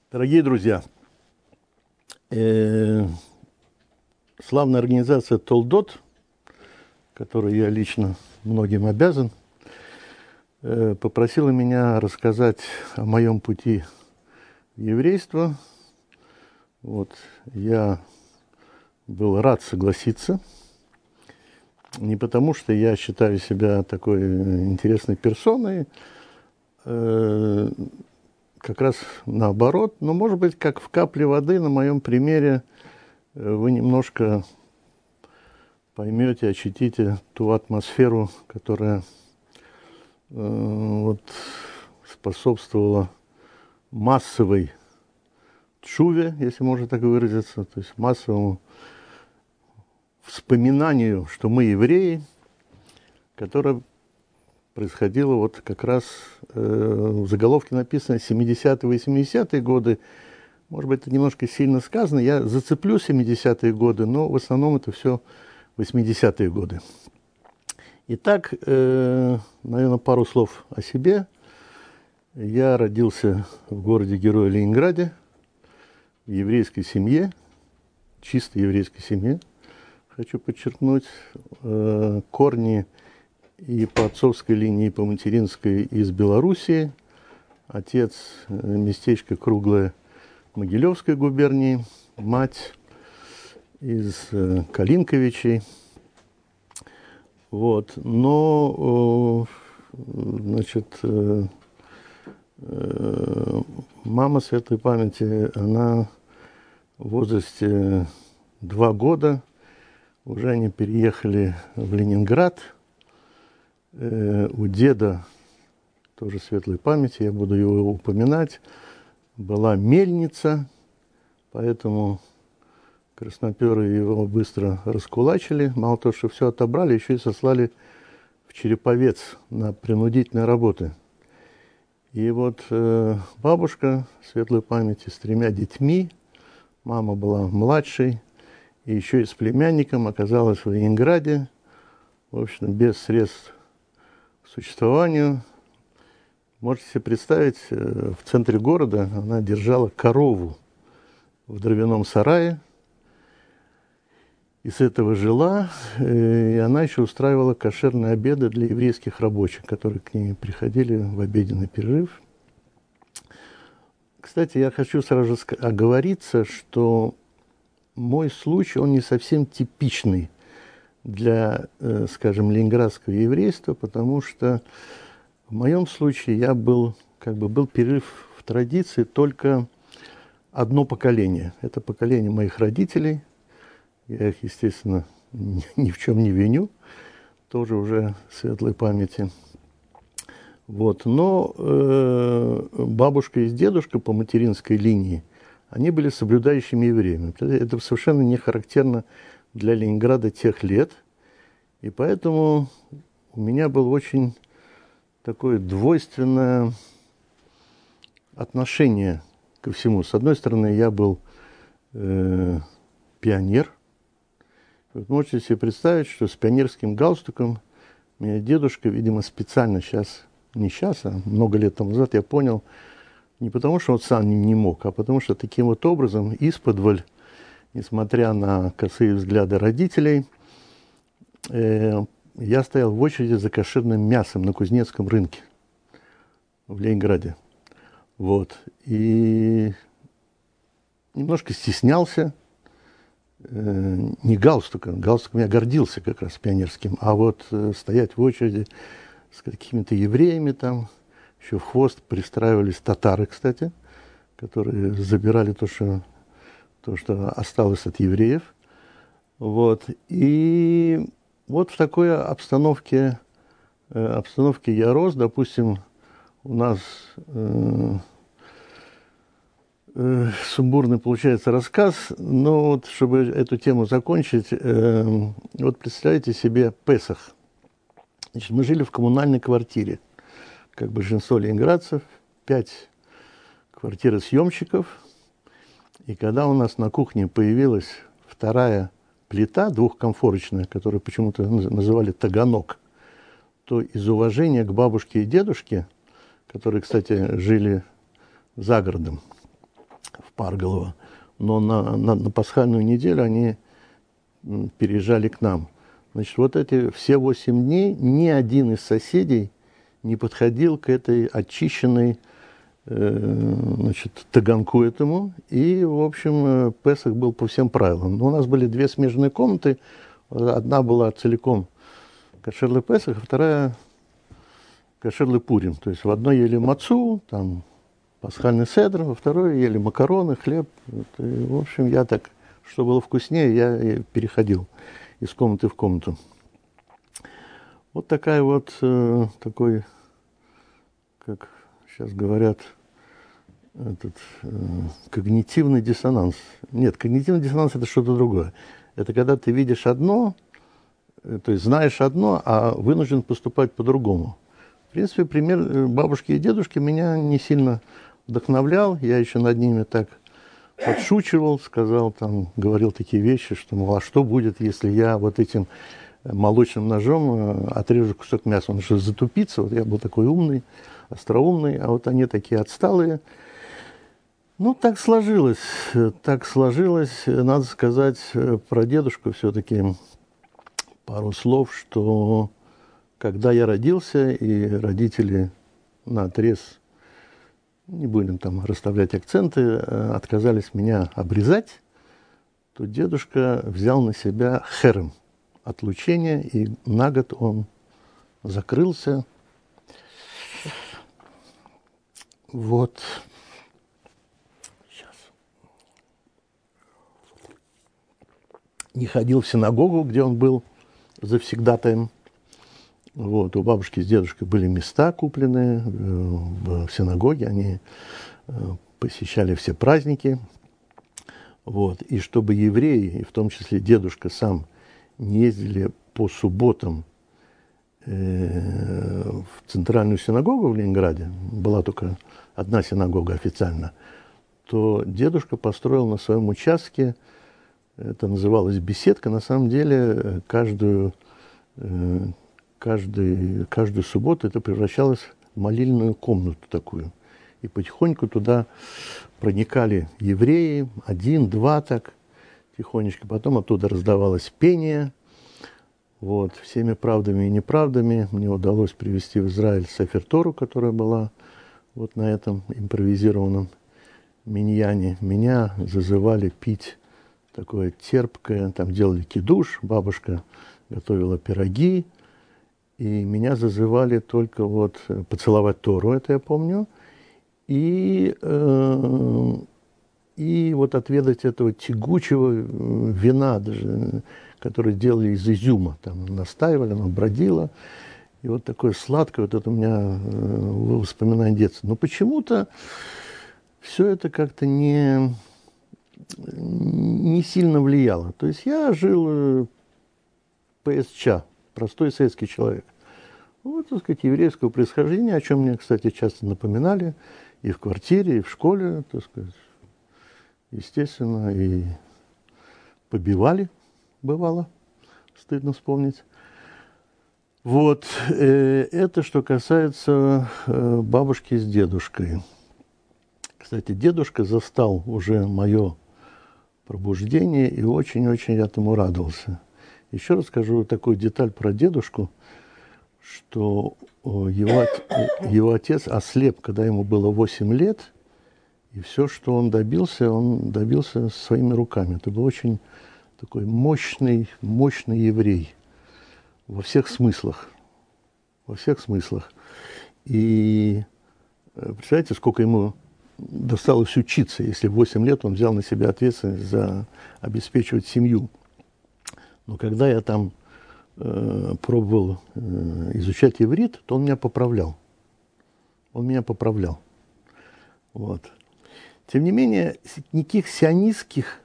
Дорогие друзья, славная организация «Толдот», которой я лично многим обязан, попросила меня рассказать о моем пути в еврейство. Вот, я был рад согласиться, не потому что я считаю себя такой интересной персоной, как раз наоборот, но, может быть, как в капле воды на моем примере вы немножко поймете, ощутите ту атмосферу, которая способствовала массовой тшуве, если можно так выразиться, то есть массовому вспоминанию, что мы евреи, которое происходило вот как раз в заголовке написано 70-е, 80-е годы. Может быть, это немножко сильно сказано. Я зацеплю 70-е годы, но в основном это все 80-е годы. Итак, наверное, пару слов о себе. Я родился в городе-герое Ленинграде, в еврейской семье, чисто еврейской семье, хочу подчеркнуть. Корни и по отцовской линии, и по материнской из Белоруссии. Отец местечко Круглое Могилевской губернии, мать из Калинковичей. Вот. Но, значит, мама светлой памяти, она в возрасте 2 года, уже они переехали в Ленинград. У деда, тоже светлой памяти, я буду его упоминать, была мельница, поэтому красноперы его быстро раскулачили. Мало того, что все отобрали, еще и сослали в Череповец на принудительные работы. И вот бабушка светлой памяти с 3 детьми, мама была младшей, и еще и с племянником оказалась в Ленинграде, в общем, без средств к существованию. Можете себе представить, в центре города она держала корову в дровяном сарае, и с этого жила, и она еще устраивала кошерные обеды для еврейских рабочих, которые к ней приходили в обеденный перерыв. Кстати, я хочу сразу же оговориться, что мой случай, он не совсем типичный для, скажем, ленинградского еврейства, потому что в моем случае я был перерыв в традиции только одно поколение. Это поколение моих родителей. Я их, естественно, ни в чем не виню, тоже уже светлой памяти. Вот. Но бабушка и дедушка по материнской линии, они были соблюдающими евреями. Это совершенно не характерно для Ленинграда тех лет. И поэтому у меня было очень такое двойственное отношение ко всему. С одной стороны, я был пионер. Вы можете себе представить, что с пионерским галстуком меня дедушка, видимо, специально много лет тому назад я понял, не потому что он сам не мог, а потому что таким вот образом, исподволь, несмотря на косые взгляды родителей, я стоял в очереди за кошерным мясом на Кузнецком рынке в Ленинграде. Вот. И немножко стеснялся, не галстуком я гордился как раз пионерским, а вот стоять в очереди с какими-то евреями там, еще в хвост пристраивались татары, кстати, которые забирали то, что осталось от евреев. Вот. И вот в такой обстановке я рос. Допустим, у нас сумбурный получается рассказ, но вот, чтобы эту тему закончить, вот представьте себе Песах. Значит, мы жили в коммунальной квартире, как большинство ленинградцев, 5 квартиросъемщиков. И когда у нас на кухне появилась вторая плита двухкомфорочная, которую почему-то называли таганок, то из уважения к бабушке и дедушке, которые, кстати, жили за городом, в Парголово. Но на пасхальную неделю они переезжали к нам. Значит, вот эти все 8 дней ни один из соседей не подходил к этой очищенной, значит, таганку этому. И, в общем, Песах был по всем правилам. Но у нас были 2 смежные комнаты. Одна была целиком кошер Песах, а вторая кошер Пурим. То есть в одной ели мацу, там пасхальный седр, во второй ели макароны, хлеб. И, в общем, я так, что было вкуснее, я переходил из комнаты в комнату. Вот такая вот, такой, как сейчас говорят, этот когнитивный диссонанс. Нет, когнитивный диссонанс – это что-то другое. Это когда ты видишь одно, то есть знаешь одно, а вынужден поступать по-другому. В принципе, пример бабушки и дедушки меня не сильно вдохновлял. Я еще над ними так подшучивал, сказал, там, говорил такие вещи, что, мол, а что будет, если я вот этим молочным ножом отрежу кусок мяса? Он же затупится. Вот я был такой умный, остроумный, а вот они такие отсталые. Ну, так сложилось. Надо сказать про дедушку все-таки пару слов, что когда я родился, и родители наотрез, не будем там расставлять акценты, отказались меня обрезать, то дедушка взял на себя херем, отлучение, и на год он закрылся. Вот. Сейчас. Не ходил в синагогу, где он был завсегдатаем. Вот, у бабушки с дедушкой были места купленные в синагоге, они посещали все праздники. Вот, и чтобы евреи, и в том числе дедушка сам, не ездили по субботам в центральную синагогу в Ленинграде, была только одна синагога официально, то дедушка построил на своем участке, это называлось беседка, на самом деле каждую субботу это превращалось в молильную комнату такую. И потихоньку туда проникали евреи, 1-2 так, тихонечко. Потом оттуда раздавалось пение. Вот, всеми правдами и неправдами мне удалось привезти в Израиль Сефер Тору, которая была вот на этом импровизированном миньяне. Меня зазывали пить такое терпкое, там делали кидуш, бабушка готовила пироги, и меня зазывали только вот поцеловать Тору, это я помню, и вот отведать этого тягучего вина, даже, которое делали из изюма, там настаивали, оно бродило, и вот такое сладкое, вот это у меня воспоминание детства. Но почему-то все это как-то не сильно влияло. То есть я жил ПСЧ, простой советский человек. Вот, так сказать, еврейского происхождения, о чем мне, кстати, часто напоминали и в квартире, и в школе, так сказать, естественно, и побивали, бывало, стыдно вспомнить. Вот, это что касается бабушки с дедушкой. Кстати, дедушка застал уже мое пробуждение и очень-очень этому радовался. Еще раз скажу такую деталь про дедушку, что его отец ослеп, когда ему было 8 лет, и все, что он добился своими руками. Это был очень такой мощный еврей во всех смыслах. Во всех смыслах. И представляете, сколько ему досталось учиться, если в 8 лет он взял на себя ответственность за обеспечивать семью. Но когда я там пробовал изучать иврит, то он меня поправлял. Вот. Тем не менее, никаких сионистских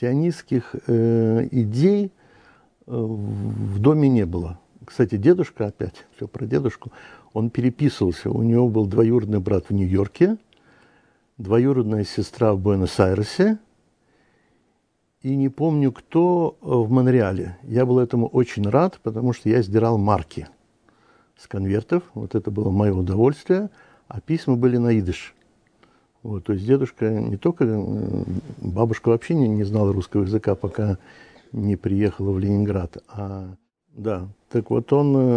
идей в доме не было. Кстати, дедушка, опять все про дедушку, он переписывался. У него был двоюродный брат в Нью-Йорке, двоюродная сестра в Буэнос-Айресе, и не помню, кто в Монреале. Я был этому очень рад, потому что я сдирал марки с конвертов. Вот это было мое удовольствие. А письма были на идиш. Вот, то есть дедушка не только, бабушка вообще не знала русского языка, пока не приехала в Ленинград. Да, так вот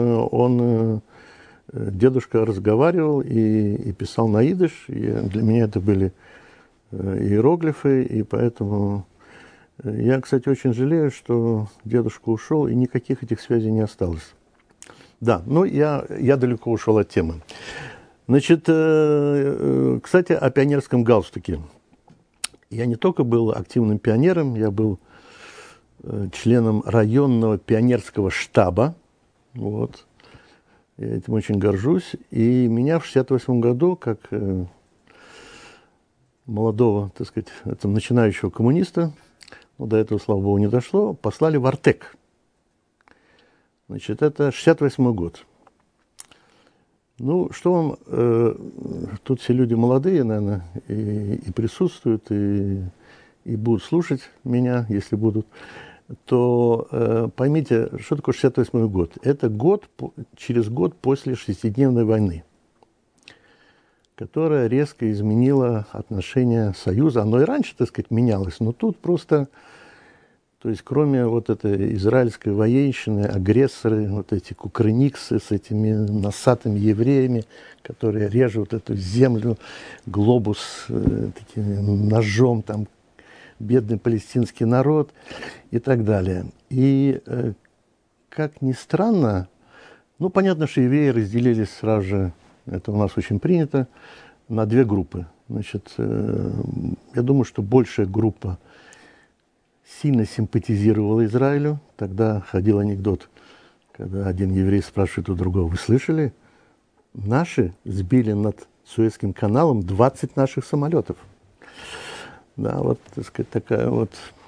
дедушка разговаривал и писал на идиш, и для меня это были иероглифы, и поэтому я, кстати, очень жалею, что дедушка ушел, и никаких этих связей не осталось. Да, ну я далеко ушел от темы. Значит, кстати, о пионерском галстуке. Я не только был активным пионером, я был членом районного пионерского штаба. Вот. Я этим очень горжусь. И меня в 1968 году, как молодого, так сказать, начинающего коммуниста, но до этого, слава богу, не дошло, послали в Артек. Значит, это 1968 год. Ну, что вам... тут все люди молодые, наверное, и присутствуют, и будут слушать меня, если будут. То поймите, что такое 1968 год. Это через год после шестидневной войны, которая резко изменила отношения Союза. Оно и раньше, так сказать, менялось, но тут просто, то есть кроме вот этой израильской военщины, агрессоры, вот эти кукрыниксы с этими носатыми евреями, которые режут эту землю, глобус таким ножом, там, бедный палестинский народ и так далее. И, как ни странно, ну, понятно, что евреи разделились сразу же, это у нас очень принято, на две группы. Значит, я думаю, что большая группа сильно симпатизировала Израилю. Тогда ходил анекдот, когда один еврей спрашивает у другого: вы слышали? Наши сбили над Суэцким каналом 20 наших самолетов. Да, вот, так сказать, такая вот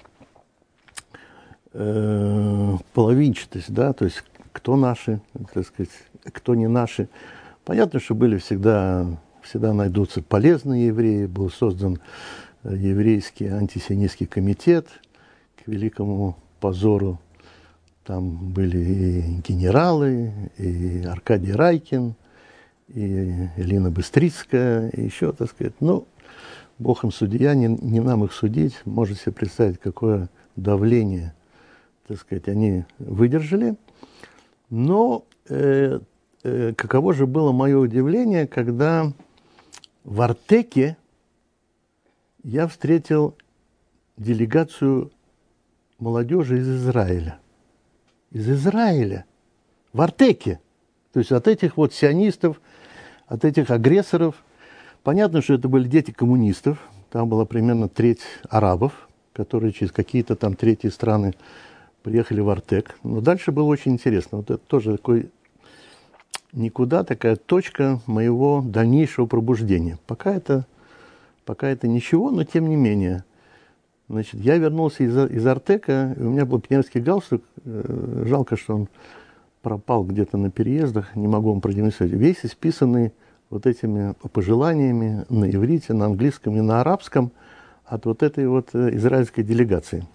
половинчатость, да, то есть кто наши, так сказать, кто не наши. Понятно, что были всегда найдутся полезные евреи. Был создан еврейский антисионистский комитет, к великому позору. Там были и генералы, и Аркадий Райкин, и Элина Быстрицкая, и еще, так сказать, ну, Бог им судья, не нам их судить. Можете себе представить, какое давление, так сказать, они выдержали. Но каково же было мое удивление, когда в Артеке я встретил делегацию молодежи из Израиля. Из Израиля. В Артеке. То есть от этих вот сионистов, от этих агрессоров. Понятно, что это были дети коммунистов. Там была примерно треть арабов, которые через какие-то там третьи страны приехали в Артек. Но дальше было очень интересно. Вот это тоже такой такая точка моего дальнейшего пробуждения. Пока это ничего, но тем не менее. Значит, я вернулся из Артека, и у меня был пионерский галстук. Жалко, что он пропал где-то на переездах, не могу вам продемонстрировать. Весь исписанный вот этими пожеланиями на иврите, на английском и на арабском от вот этой вот израильской делегации.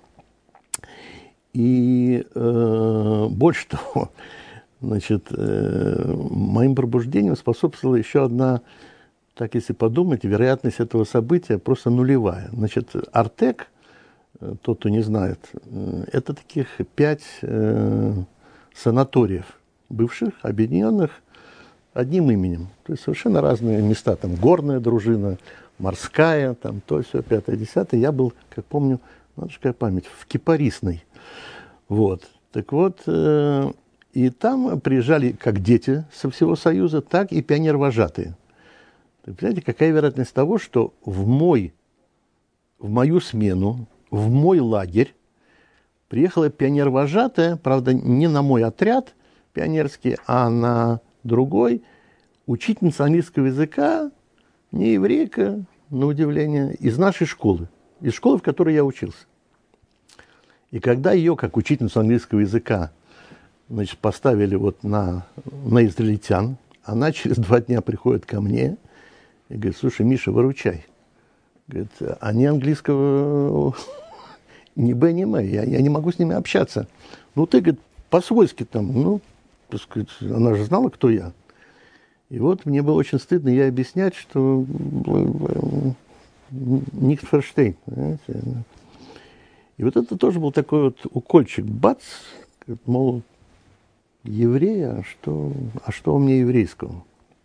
И больше того, значит, моим пробуждением способствовала еще одна, так если подумать, вероятность этого события просто нулевая. Значит, Артек, тот, кто не знает, это таких 5 санаториев бывших, объединенных одним именем. То есть совершенно разные места. Там горная дружина, морская, там то, все, 5-е, 10-е. Я был, как помню, надо же, какая память, в Кипарисной. Вот. Так вот, и там приезжали как дети со всего Союза, так и пионер-вожатые. Вы понимаете, какая вероятность того, что в мою смену, в мой лагерь приехала пионер-вожатая, правда, не на мой отряд пионерский, а на другой, учительница английского языка, не еврейка, на удивление, из нашей школы, из школы, в которой я учился. И когда ее, как учительницу английского языка, значит, поставили вот на израильтян, она через 2 дня приходит ко мне и говорит: слушай, Миша, выручай. Говорит, они английского ни б, ни м, я не могу с ними общаться. Ну, ты, говорит, по-свойски там, ну, так сказать, она же знала, кто я. И вот мне было очень стыдно ей объяснять, что Никтферштейн, понимаете? И вот это тоже был такой вот укольчик, бац, мол, еврей, а что у меня еврейского?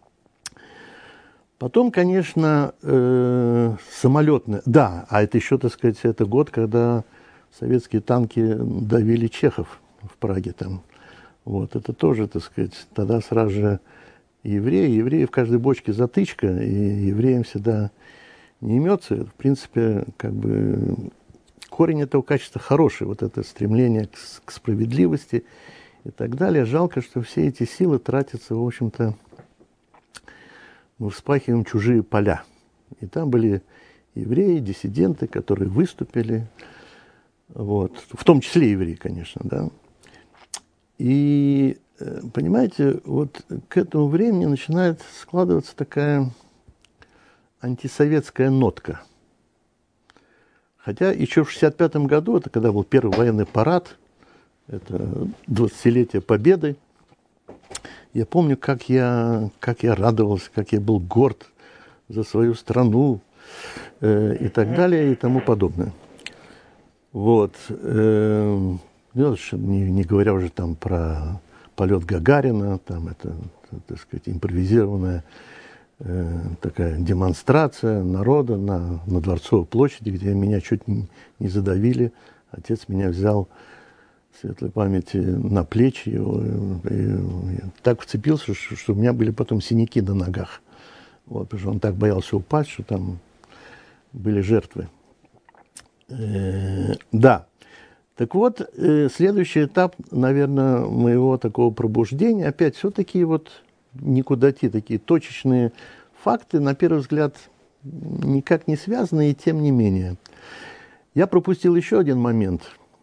Потом, конечно, самолетное. Да, а это еще, так сказать, это год, когда советские танки давили чехов в Праге там. Вот, это тоже, так сказать, тогда сразу же евреи в каждой бочке затычка, и евреям всегда не имется. В принципе, как бы корень этого качества хороший, вот это стремление к справедливости и так далее. Жалко, что все эти силы тратятся, в общем-то, мы вспахиваем чужие поля. И там были евреи, диссиденты, которые выступили, вот, в том числе евреи, конечно, да. И, понимаете, вот к этому времени начинает складываться такая антисоветская нотка. Хотя еще в 1965 году, это когда был первый военный парад, это 20-летие Победы, я помню, как я радовался, как я был горд за свою страну и так далее, и тому подобное. Вот. Не говоря уже там про полет Гагарина, там это, так сказать, импровизированная такая демонстрация народа на Дворцовой площади, где меня чуть не задавили. Отец меня взял, светлой памяти, на плечи, и так вцепился, что у меня были потом синяки на ногах. Вот, потому что он так боялся упасть, что там были жертвы. Да. Так вот, следующий этап, наверное, моего такого пробуждения, опять все-таки вот никудати, такие точечные факты, на первый взгляд, никак не связанные, и тем не менее. Я пропустил еще один момент.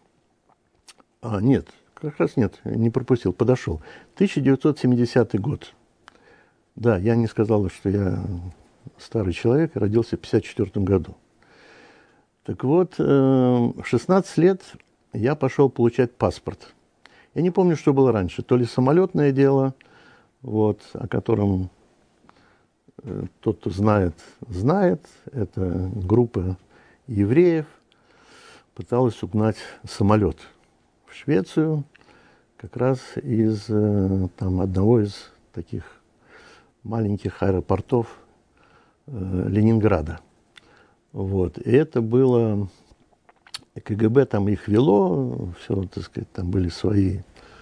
Нет, как раз нет, не пропустил, подошел. 1970 год. Да, я не сказал, что я старый человек, родился в 1954 году. Так вот, в 16 лет я пошел получать паспорт. Я не помню, что было раньше. То ли самолетное дело, вот, о котором тот, кто знает. Это группа евреев пыталась угнать самолет в Швецию, как раз из там, одного из таких маленьких аэропортов Ленинграда. Вот. И это было... КГБ там их вело, все, так сказать, там были свои.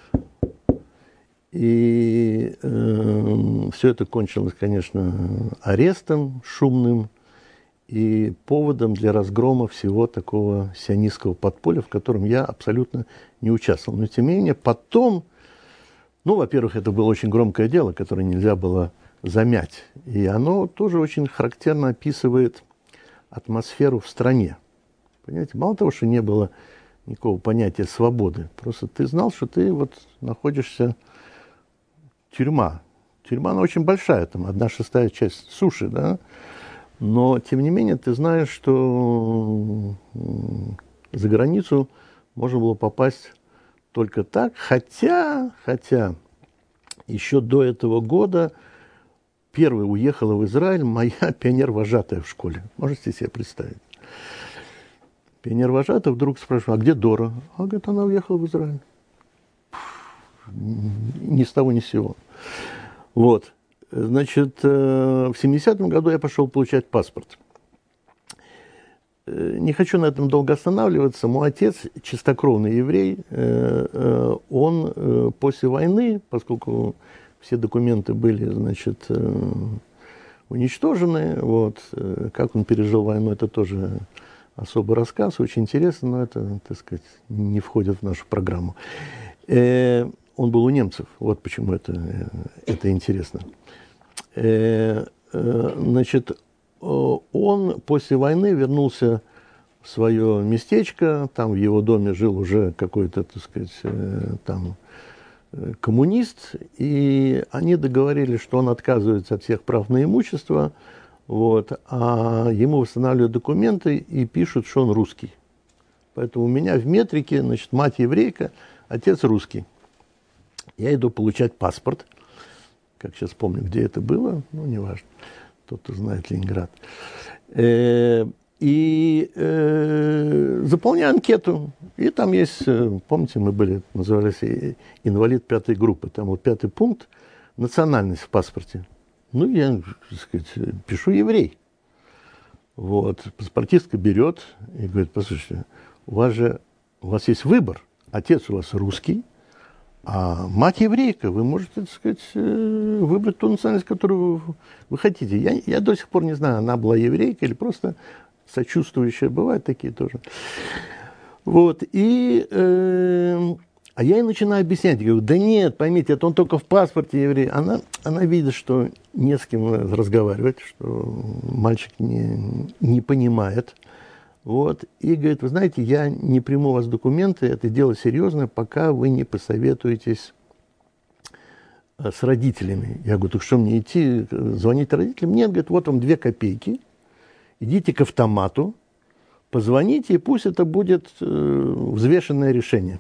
И все это кончилось, конечно, арестом шумным и поводом для разгрома всего такого сионистского подполья, в котором я абсолютно не участвовал. Но, тем не менее, потом, ну, во-первых, это было очень громкое дело, которое нельзя было замять. И оно тоже очень характерно описывает атмосферу в стране. Понимаете, мало того, что не было никакого понятия свободы, просто ты знал, что ты вот находишься тюрьма. Тюрьма, она очень большая, там 1/6 часть суши, да, но, тем не менее, ты знаешь, что за границу можно было попасть только так, хотя еще до этого года первой уехала в Израиль моя пионер-вожатая в школе. Можете себе представить? Пионер-вожатый вдруг спрашивает, а где Дора? А, говорит, она уехала в Израиль. Ни с того, ни с сего. Вот. Значит, в 70-м году я пошел получать паспорт. Не хочу на этом долго останавливаться. Мой отец, чистокровный еврей, он после войны, поскольку все документы были, значит, уничтожены, вот, как он пережил войну, это тоже особый рассказ, очень интересно, но это, так сказать, не входит в нашу программу. Он был у немцев, вот почему это интересно. Значит, он после войны вернулся в свое местечко, там в его доме жил уже какой-то, так сказать, там коммунист, и они договорились, что он отказывается от всех прав на имущество, вот, а ему восстанавливают документы и пишут, что он русский. Поэтому у меня в метрике, значит, мать еврейка, отец русский. Я иду получать паспорт, как сейчас помню, где это было, ну, неважно, тот, кто знает Ленинград. Заполняю анкету. И там есть, помните, мы были, назывались инвалид пятой группы. Там вот 5-й пункт, национальность в паспорте. Ну, я, так сказать, пишу еврей. Вот. Паспортистка берет и говорит: послушайте, у вас есть выбор. Отец у вас русский, а мать еврейка. Вы можете, так сказать, выбрать ту национальность, которую вы хотите. Я до сих пор не знаю, она была еврейка или просто сочувствующая. Бывают такие тоже. Вот. А я ей начинаю объяснять. Говорю: да нет, поймите, это он только в паспорте еврей. Она видит, что не с кем разговаривать, что мальчик не понимает. Вот. И говорит: вы знаете, я не приму у вас документы, это дело серьезное, пока вы не посоветуетесь с родителями. Я говорю: так что мне идти, звонить родителям? Нет, говорит, вот вам 2 копейки, идите к автомату, позвоните, и пусть это будет взвешенное решение.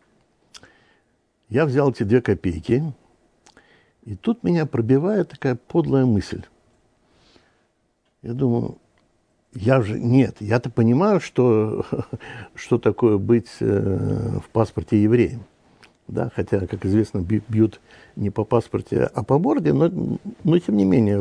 Я взял эти 2 копейки, и тут меня пробивает такая подлая мысль. Я думаю, я-то понимаю, что такое быть в паспорте евреем. Да, хотя, как известно, бьют не по паспорте, а по морде, но тем не менее,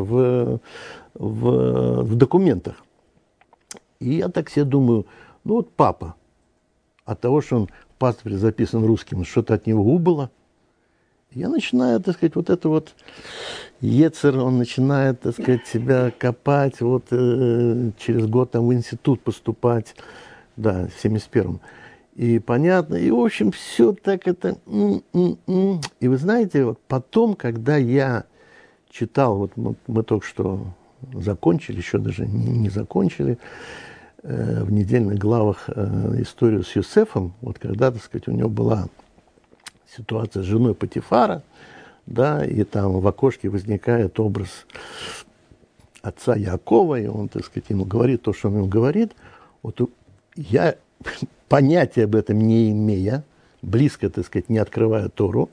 в документах. И я так себе думаю, ну вот папа, от того, что он в паспорте записан русским, что-то от него убыло. Я начинаю, так сказать, вот это вот Ецер, он начинает, так сказать, себя копать, вот через год там в институт поступать, да, в 71-м. И понятно, и в общем все так это... И вы знаете, вот потом, когда я читал, вот мы только что закончили, еще даже не закончили, в недельных главах историю с Йосефом, вот когда, так сказать, у него была ситуация с женой Потифара, да, и там в окошке возникает образ отца Яакова, и он, так сказать, ему говорит то, что он ему говорит. Вот я, понятия об этом не имея, близко, так сказать, не открывая Тору,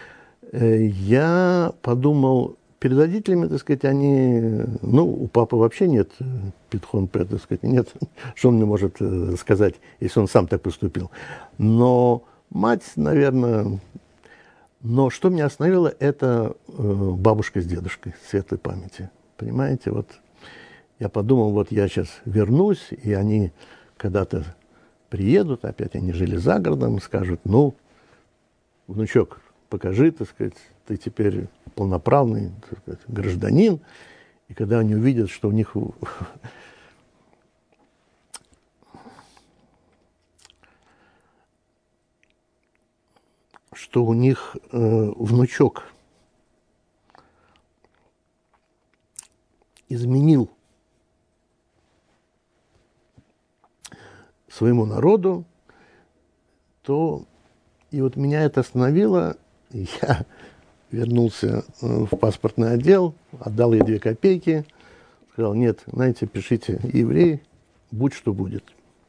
я подумал, перед родителями, так сказать, они, ну, у папы вообще нет питхон пэ, так сказать, нет, что он мне может сказать, если он сам так поступил. Но мать, наверное... Но что меня остановило, это бабушка с дедушкой светлой памяти. Понимаете, вот я подумал, вот я сейчас вернусь, и они когда-то приедут, опять они жили за городом, скажут: ну, внучок, покажи, так сказать, ты теперь полноправный, так сказать, гражданин. И когда они увидят, что у них... что у них внучок изменил своему народу, то и вот меня это остановило. Я вернулся в паспортный отдел, отдал ей 2 копейки, сказал: нет, знаете, пишите еврей, будь что будет.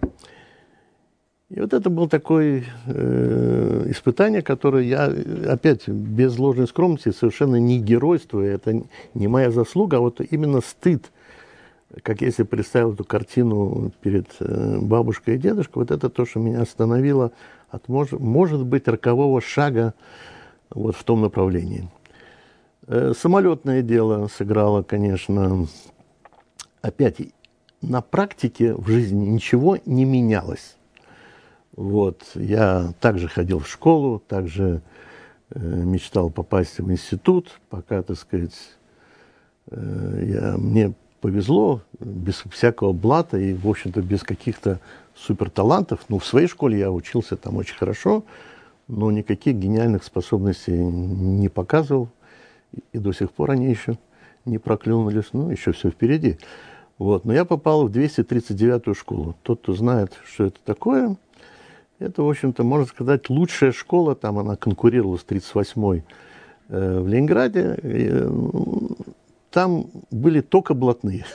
И вот это было такое испытание, которое я, опять, без ложной скромности, совершенно не геройствуя, это не моя заслуга, а вот именно стыд, как если представил эту картину перед бабушкой и дедушкой, вот это то, что меня остановило от, может быть, рокового шага вот в том направлении. Самолетное дело сыграло, конечно, опять, на практике в жизни ничего не менялось. Вот. Я также ходил в школу, также мечтал попасть в институт, пока, так сказать, мне повезло, без всякого блата и, в общем-то, без каких-то суперталантов. Ну, в своей школе я учился там очень хорошо, но никаких гениальных способностей не показывал, и до сих пор они еще не проклюнулись, ну, еще все впереди. Вот. Но я попал в 239-ю школу. Тот, кто знает, что это такое... Это, в общем-то, можно сказать, лучшая школа. Там она конкурировала с 38-й в Ленинграде. Там были только блатные.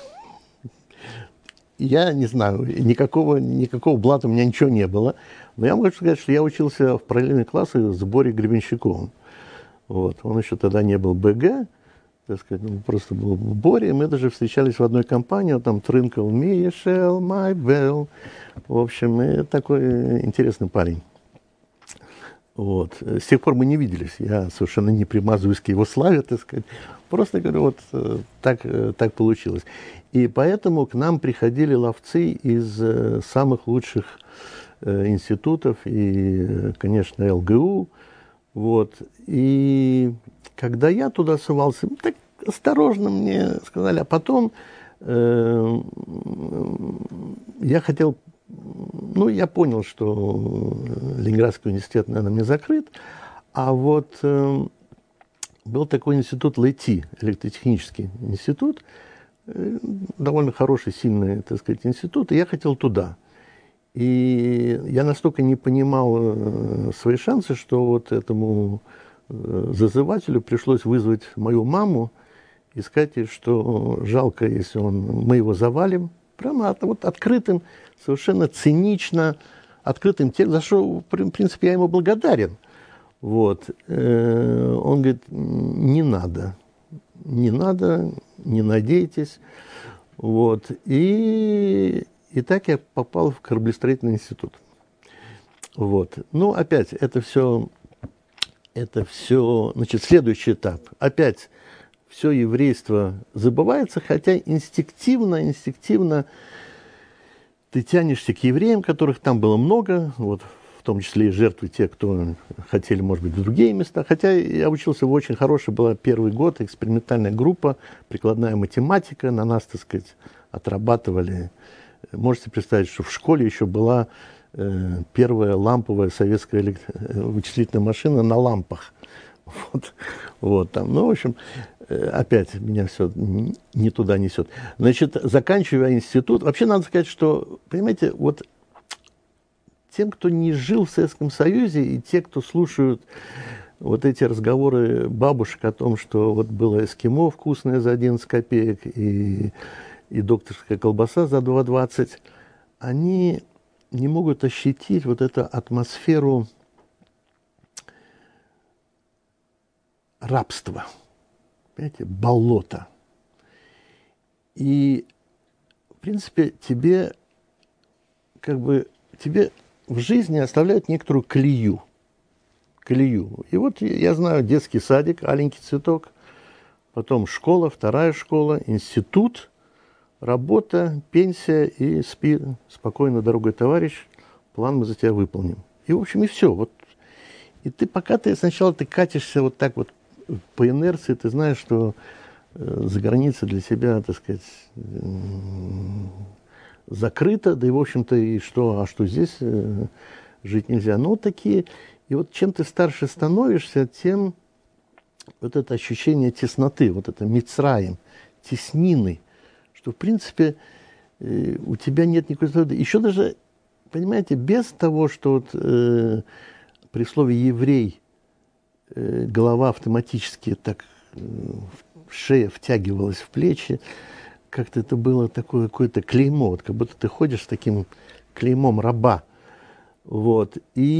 Я не знаю, никакого блата у меня ничего не было. Но я могу сказать, что я учился в параллельных классах с Борей Гребенщиковым. Вот. Он еще тогда не был БГ. так сказать, ну, просто был в Боре, мы даже встречались в одной компании, он там трынкал «Michelle, my bell». В общем, и такой интересный парень. Вот. С тех пор мы не виделись. Я совершенно не примазываюсь к его славе, так сказать. Просто говорю, вот так получилось. И поэтому к нам приходили ловцы из самых лучших институтов и, конечно, ЛГУ. Вот. И когда я туда совался, так осторожно мне сказали, а потом я хотел, ну, я понял, что Ленинградский университет, наверное, мне закрыт, а вот был такой институт ЛЭТИ, электротехнический институт, довольно хороший, сильный, так сказать, институт, и я хотел туда. И я настолько не понимал свои шансы, что вот этому зазывателю пришлось вызвать мою маму и сказать ей, что жалко, если мы его завалим. Прямо вот открытым, совершенно цинично, открытым текстом, за что, в принципе, я ему благодарен. Вот. Он говорит, не надо, не надейтесь. Вот. И так я попал в кораблестроительный институт. Вот. Ну, опять, это все, значит, следующий этап. Опять все еврейство забывается, хотя инстинктивно ты тянешься к евреям, которых там было много, вот, в том числе и жертвы те, кто хотели, может быть, в другие места. Хотя я учился в очень хорошей, была первый год, экспериментальная группа, прикладная математика, на нас, так сказать, отрабатывали. Можете представить, что в школе еще была первая ламповая советская вычислительная машина на лампах. Вот там. Ну, в общем, опять меня все не туда несет. Значит, заканчивая институт, вообще надо сказать, что, понимаете, вот тем, кто не жил в Советском Союзе, и те, кто слушают вот эти разговоры бабушек о том, что вот было эскимо вкусное за 11 копеек и докторская колбаса за 2,20, они не могут ощутить вот эту атмосферу рабства, понимаете, болото. И, в принципе, тебе в жизни оставляют некоторую колею. И вот я знаю детский садик, аленький цветок, потом школа, вторая школа, институт, работа, пенсия и спи спокойно, дорогой товарищ, план мы за тебя выполним. И, в общем, и все. Вот. И пока сначала катишься вот так вот по инерции, ты знаешь, что за границей для себя, так сказать, закрыто, да и, в общем-то, и что здесь жить нельзя. Но вот такие, и вот чем ты старше становишься, тем вот это ощущение тесноты, вот это Мицраим, теснины, что, в принципе, у тебя нет никакой свободы. Еще даже, понимаете, без того, что вот, при слове «еврей» голова автоматически так шея втягивалась в плечи, как-то это было такое какое-то клеймо, вот, как будто ты ходишь с таким клеймом раба. Вот.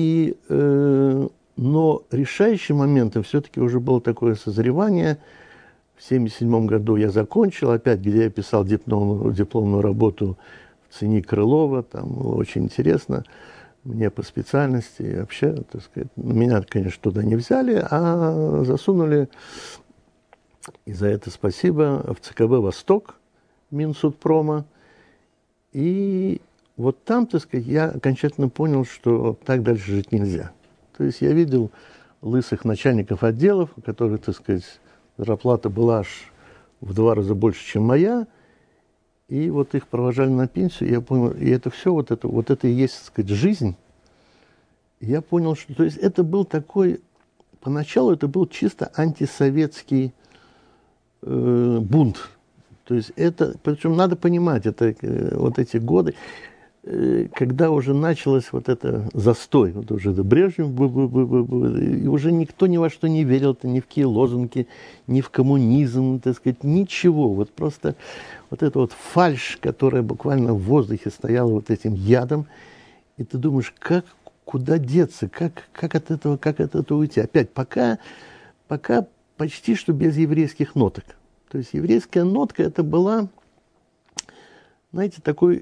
Но решающим моментом все-таки уже было такое созревание. В 1977 году я закончил, опять, где я писал дипломную работу в ЦИНИ Крылова, там было очень интересно. Мне по специальности, и вообще, так сказать, меня, конечно, туда не взяли, а засунули, и за это спасибо, в ЦКБ «Восток» Минсудпрома. И вот там, так сказать, я окончательно понял, что так дальше жить нельзя. То есть я видел лысых начальников отделов, у которых, так сказать, зарплата была аж в 2 раза больше, чем моя, и вот их провожали на пенсию, и я понял, и это все, вот это и есть, так сказать, жизнь. И я понял, что, то есть это был такой, поначалу это был чисто антисоветский бунт. То есть это, причем надо понимать, это вот эти годы, когда уже началось вот это застой, вот уже Брежнев, и уже никто ни во что не верил, ни в какие лозунги, ни в коммунизм, так сказать, ничего. Вот просто вот эта вот фальшь, которая буквально в воздухе стояла вот этим ядом, и ты думаешь, куда деться, как от этого уйти. Опять, пока почти что без еврейских ноток. То есть еврейская нотка это была, знаете, такой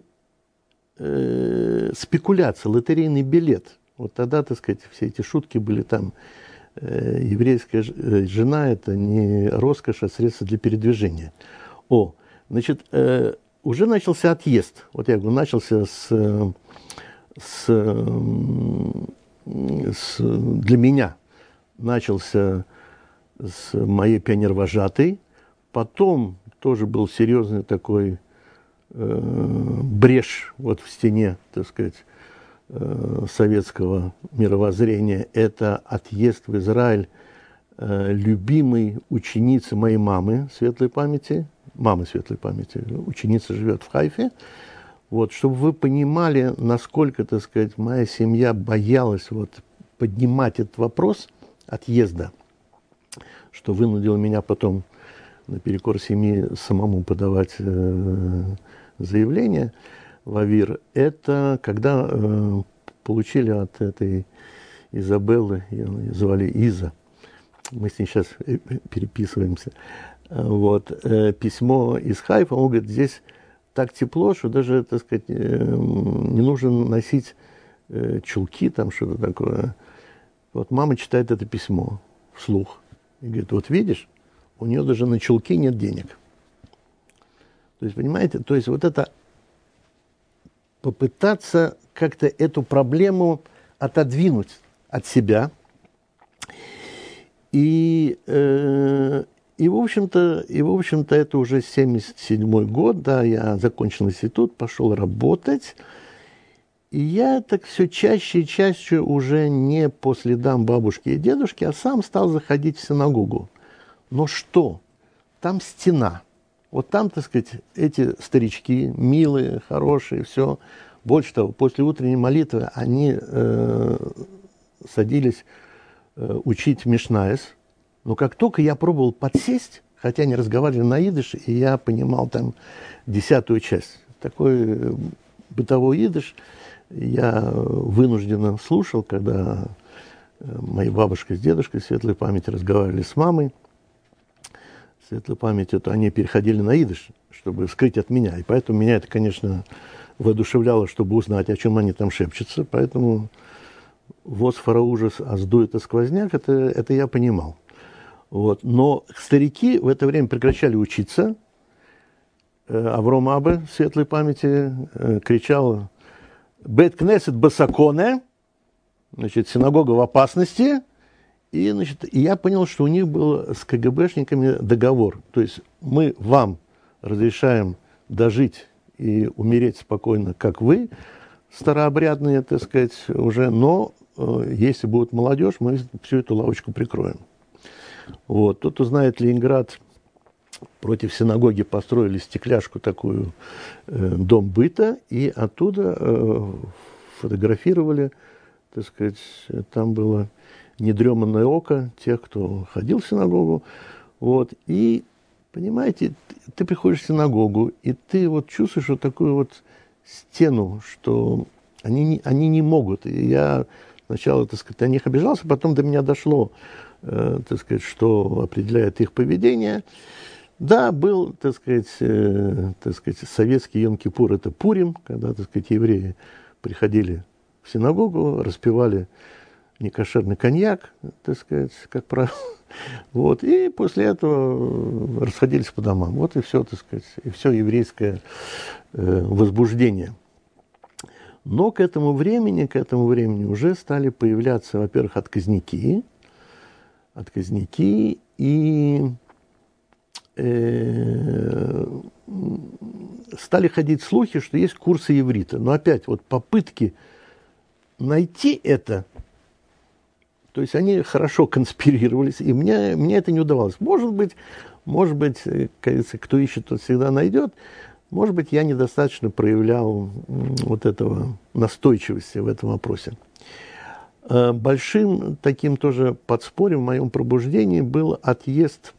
спекуляция, лотерейный билет. Вот тогда, так сказать, все эти шутки были там. Еврейская жена это не роскошь, а средство для передвижения. Значит, уже начался отъезд. Вот я говорю, начался для меня начался с моей пионервожатой. Потом тоже был серьезный такой брешь вот в стене, так сказать, советского мировоззрения. Это отъезд в Израиль любимой ученицы моей мамы светлой памяти. Ученица живет в Хайфе. Вот, чтобы вы понимали, насколько, так сказать, моя семья боялась вот поднимать этот вопрос отъезда, что вынудило меня потом наперекор семьи самому подавать заявление в АВИР. Это когда получили от этой Изабеллы, ее звали Иза, мы с ней сейчас переписываемся, вот, письмо из Хайфа, он говорит, здесь так тепло, что даже, так сказать, не нужно носить чулки, там что-то такое. Вот мама читает это письмо вслух и говорит, вот видишь, у нее даже на чулки нет денег. То есть, понимаете, то есть вот это попытаться как-то эту проблему отодвинуть от себя. И в общем-то, это уже 77-й год, да, я закончил институт, пошел работать. И я так все чаще и чаще уже не по следам бабушки и дедушки, а сам стал заходить в синагогу. Но что? Там стена. Вот там, так сказать, эти старички, милые, хорошие, все. Больше того, после утренней молитвы они садились учить Мишнаес. Но как только я пробовал подсесть, хотя они разговаривали на идыш, и я понимал там 10-ю часть. Такой бытовой идыш я вынужденно слушал, когда моя бабушка с дедушкой светлой памяти разговаривали с мамой. Светлой памяти, то они переходили на идыш, чтобы скрыть от меня. И поэтому меня это, конечно, воодушевляло, чтобы узнать, о чем они там шепчутся. Поэтому «Восфора ужас, а сдует сквозняк» это я понимал. Вот. Но старики в это время прекращали учиться. Авром Абе, светлой памяти, кричал «Бет Кнесет Басаконе», значит, синагога в опасности. И, значит, я понял, что у них был с КГБшниками договор. То есть мы вам разрешаем дожить и умереть спокойно, как вы, старообрядные, так сказать, уже, но если будет молодежь, мы всю эту лавочку прикроем. Вот. Тот, кто знает Ленинград, против синагоги построили стекляшку такую, дом быта, и оттуда фотографировали, так сказать, там было недреманное око тех, кто ходил в синагогу. Вот. И, понимаете, ты приходишь в синагогу, и ты вот чувствуешь вот такую вот стену, что они не могут. И я сначала, так сказать, о них обижался, потом до меня дошло, так сказать, что определяет их поведение. Да, был, так сказать, советский Йом-Кипур, это Пурим, когда, так сказать, евреи приходили в синагогу, распивали некошерный коньяк, так сказать, как правило. Вот, и после этого расходились по домам. Вот и все, так сказать, и все еврейское возбуждение. Но к этому времени уже стали появляться, во-первых, отказники, и стали ходить слухи, что есть курсы иврита. Но опять вот попытки найти это, то есть они хорошо конспирировались, и мне это не удавалось. Может быть, кажется, кто ищет, тот всегда найдет. Может быть, я недостаточно проявлял вот этого настойчивости в этом вопросе. Большим таким тоже подспорьем в моем пробуждении был отъезд,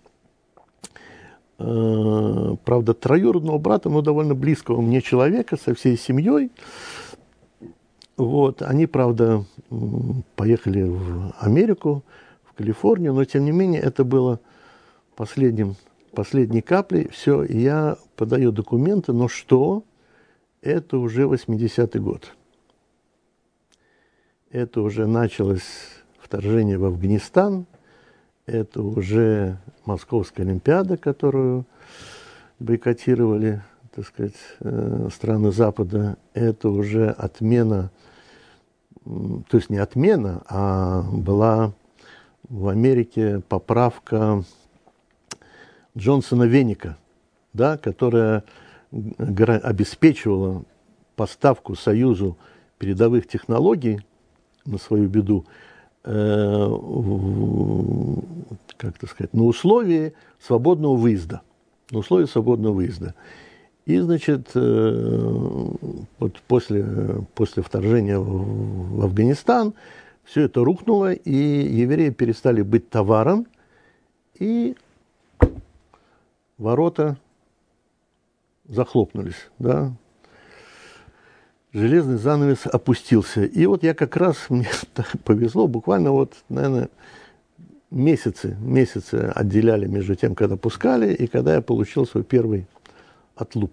правда, троюродного брата, но довольно близкого мне человека со всей семьей. Вот. Они, правда, поехали в Америку, в Калифорнию, но, тем не менее, это было последним последней каплей, все, я подаю документы, но что? Это уже 80-й год. Это уже началось вторжение в Афганистан, это уже Московская Олимпиада, которую бойкотировали, так сказать, страны Запада, это уже отмена, то есть не отмена, а была в Америке поправка Джонсона-Веника, да, которая обеспечивала поставку Союзу передовых технологий на свою беду, как это сказать, на условии свободного выезда. На условии свободного выезда. И, значит, вот после вторжения в Афганистан все это рухнуло, и евреи перестали быть товаром, и ворота захлопнулись, да. Железный занавес опустился. И вот я как раз, мне повезло, буквально вот, наверное, месяцы отделяли между тем, когда пускали, и когда я получил свой первый отлуп.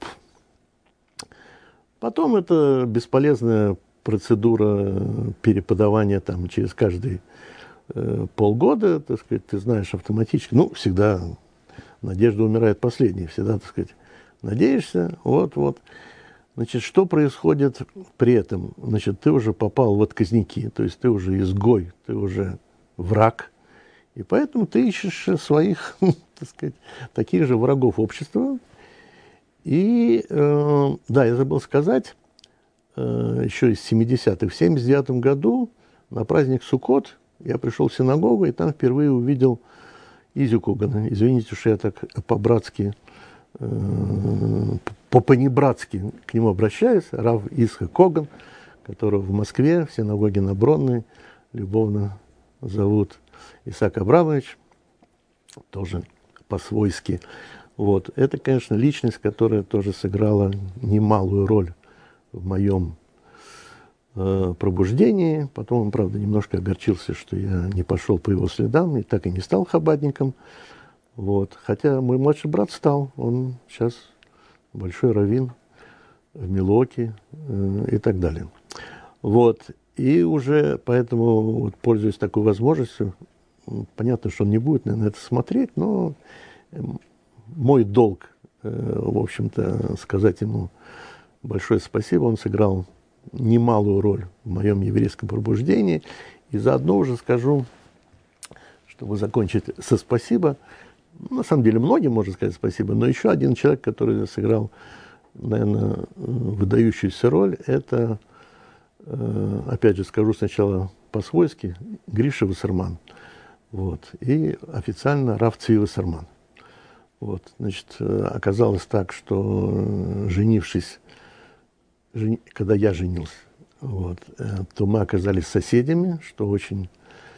Потом это бесполезная процедура переподавания там через каждые полгода, так сказать, ты знаешь автоматически. Ну, всегда надежда умирает последней, всегда, так сказать, надеешься, вот. Значит, что происходит при этом? Значит, ты уже попал в отказники, то есть ты уже изгой, ты уже враг, и поэтому ты ищешь своих, так сказать, таких же врагов общества. И, да, я забыл сказать, еще из 70-х, в 79 году на праздник Суккот я пришел в синагогу, и там впервые увидел Изю Когана. Извините, что я так по-братски, по-понебратски к нему обращаюсь, Рав Ицхак Коган, которого в Москве, в синагоге на Бронной, любовно зовут Исаак Абрамович, тоже по-свойски. Вот. Это, конечно, личность, которая тоже сыграла немалую роль в моем пробуждении. Потом он, правда, немножко огорчился, что я не пошел по его следам и так и не стал хабадником. Вот. Хотя мой младший брат стал, он сейчас большой раввин в Милуоке и так далее. Вот. И уже поэтому, вот, пользуясь такой возможностью, понятно, что он не будет, наверное, это смотреть, но мой долг, в общем-то, сказать ему большое спасибо. Он сыграл немалую роль в моем еврейском пробуждении. И заодно уже скажу, чтобы закончить со спасибо, на самом деле многим можно сказать спасибо, но еще один человек, который сыграл, наверное, выдающуюся роль, это, опять же, скажу сначала по-свойски, Гриша Вассерман. Вот. И официально Рав Цви Вассерман. Вот. Значит, оказалось так, что женившись, когда я женился, вот, то мы оказались соседями, что очень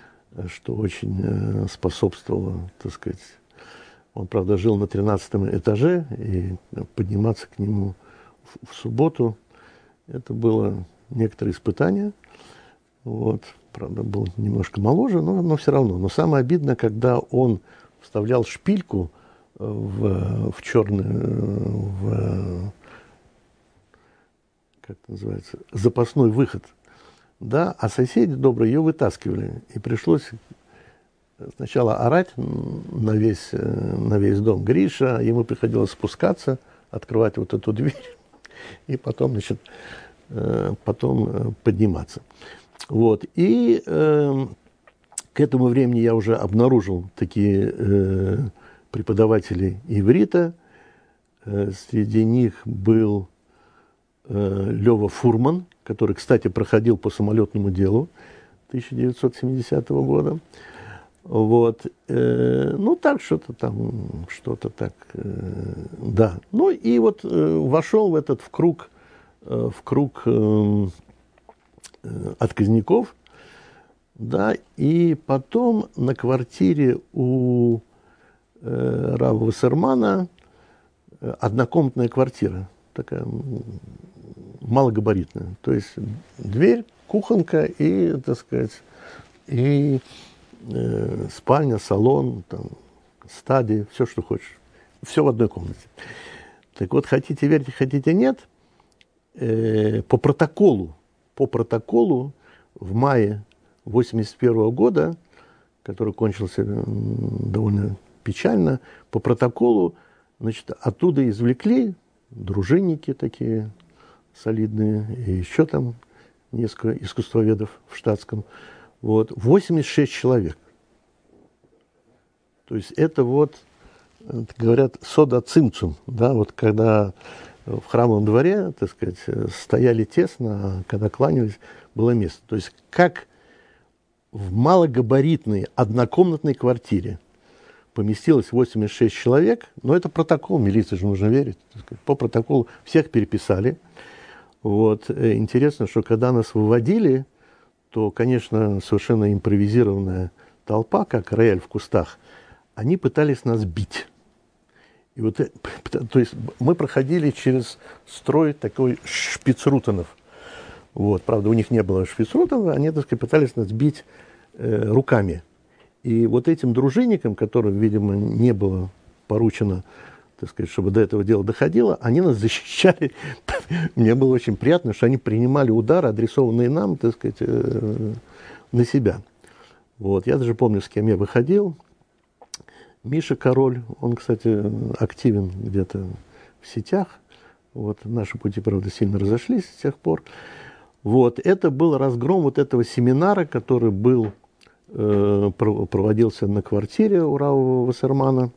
способствовало, так сказать. Он, правда, жил на 13-м этаже, и подниматься к нему в субботу, это было некоторое испытание. Вот. Правда, был немножко моложе, но все равно. Но самое обидное, когда он вставлял шпильку в черный, как это называется, запасной выход, да, а соседи добрые ее вытаскивали. И пришлось сначала орать на весь дом Гриша, ему приходилось спускаться, открывать вот эту дверь, и потом, значит, потом подниматься. Вот. И к этому времени я уже обнаружил такие преподаватели иврита. Среди них был Лева Фурман, который, кстати, проходил по самолетному делу 1970 года. Вот. Ну, так что-то так, да. Ну, и вот вошел в круг отказников, да, и потом на квартире у Рава Вассермана однокомнатная квартира, такая малогабаритная, то есть дверь, кухонка и, так сказать, и спальня, салон, там, стадия, все, что хочешь. все в одной комнате. Так вот, хотите верьте, хотите нет, по протоколу в мае 1981 года, который кончился довольно печально, по протоколу, значит, оттуда извлекли дружинники такие солидные, и еще там несколько искусствоведов в штатском, вот, 86 человек. То есть это вот, говорят, сода цимцум, да, вот когда в храмовом дворе, так сказать, стояли тесно, а когда кланялись, было место. То есть как в малогабаритной однокомнатной квартире поместилось 86 человек, но это протокол, милиции же нужно верить, так сказать, по протоколу всех переписали. Вот. Интересно, что когда нас выводили, то, конечно, совершенно импровизированная толпа, как рояль в кустах, они пытались нас бить. И вот, то есть мы проходили через строй такой шпицрутенов. Вот. Правда, у них не было шпицрутенов, они, так сказать, пытались нас бить руками. И вот этим дружинникам, которым, видимо, не было поручено, так сказать, чтобы до этого дела доходило, они нас защищали. Мне было очень приятно, что они принимали удары, адресованные нам, так сказать, на себя. Вот. Я даже помню, с кем я выходил. Миша Король, он, кстати, активен где-то в сетях. Вот. Наши пути, правда, сильно разошлись с тех пор. Вот. Это был разгром вот этого семинара, который был, проводился на квартире у Рауа Вассермана.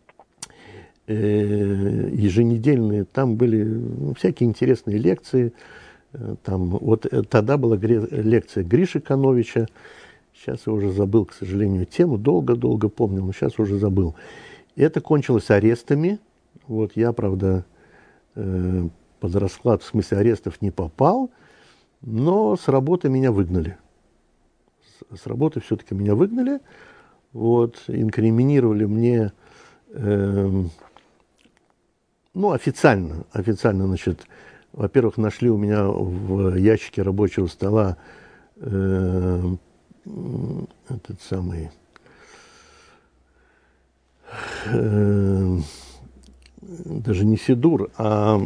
Еженедельные. Там были всякие интересные лекции. Там, вот тогда была лекция Гриши Кановича. Сейчас я уже забыл, к сожалению, тему. Долго-долго помнил, но сейчас уже забыл. И это кончилось арестами. Вот я, правда, под расклад, в смысле арестов, не попал. Но с работы меня выгнали. С работы все-таки меня выгнали. Вот, инкриминировали мне... Ну, официально, значит, во-первых, нашли у меня в ящике рабочего стола этот самый даже не Сидур, а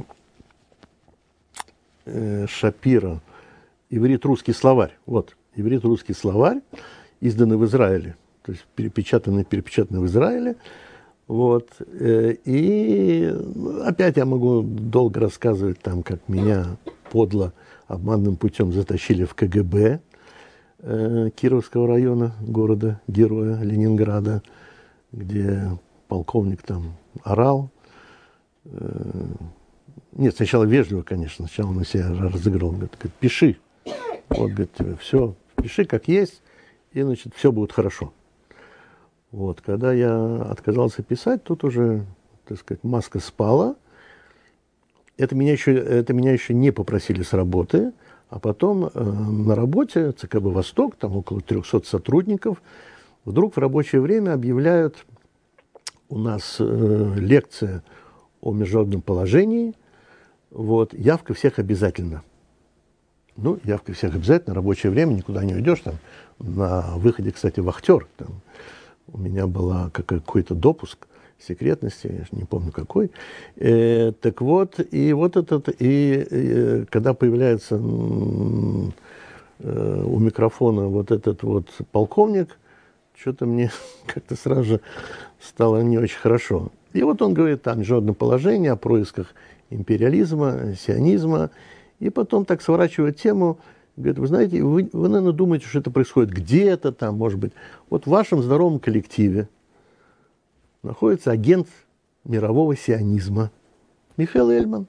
Шапира, иврит-русский словарь. Вот, иврит-русский словарь, изданный в Израиле, то есть перепечатанный в Израиле. Вот. И опять я могу долго рассказывать, там, как меня подло обманным путем затащили в КГБ Кировского района, города-героя Ленинграда, где полковник там орал. Нет, сначала вежливо, конечно, сначала он на себя разыграл, говорит, пиши. Вот, говорит, все, пиши как есть, и, значит, все будет хорошо. Вот, когда я отказался писать, тут уже, так сказать, маска спала. Это меня еще не попросили с работы, а потом на работе ЦКБ «Восток», там около 300 сотрудников, вдруг в рабочее время объявляют у нас лекция о международном положении. Вот, явка всех обязательно. Ну, явка всех обязательно, рабочее время, никуда не уйдешь. Там, на выходе, кстати, вахтер. Там, у меня был какой-то допуск секретности, я не помню какой. Так вот, и вот этот, когда появляется у микрофона вот этот вот полковник, что-то мне как-то сразу же стало не очень хорошо. И вот он говорит о международном положении, о происках империализма, сионизма, и потом так сворачивает тему. Говорит, вы знаете, вы, наверное, думаете, что это происходит где-то там, может быть. Вот в вашем здоровом коллективе находится агент мирового сионизма Михаил Эльман.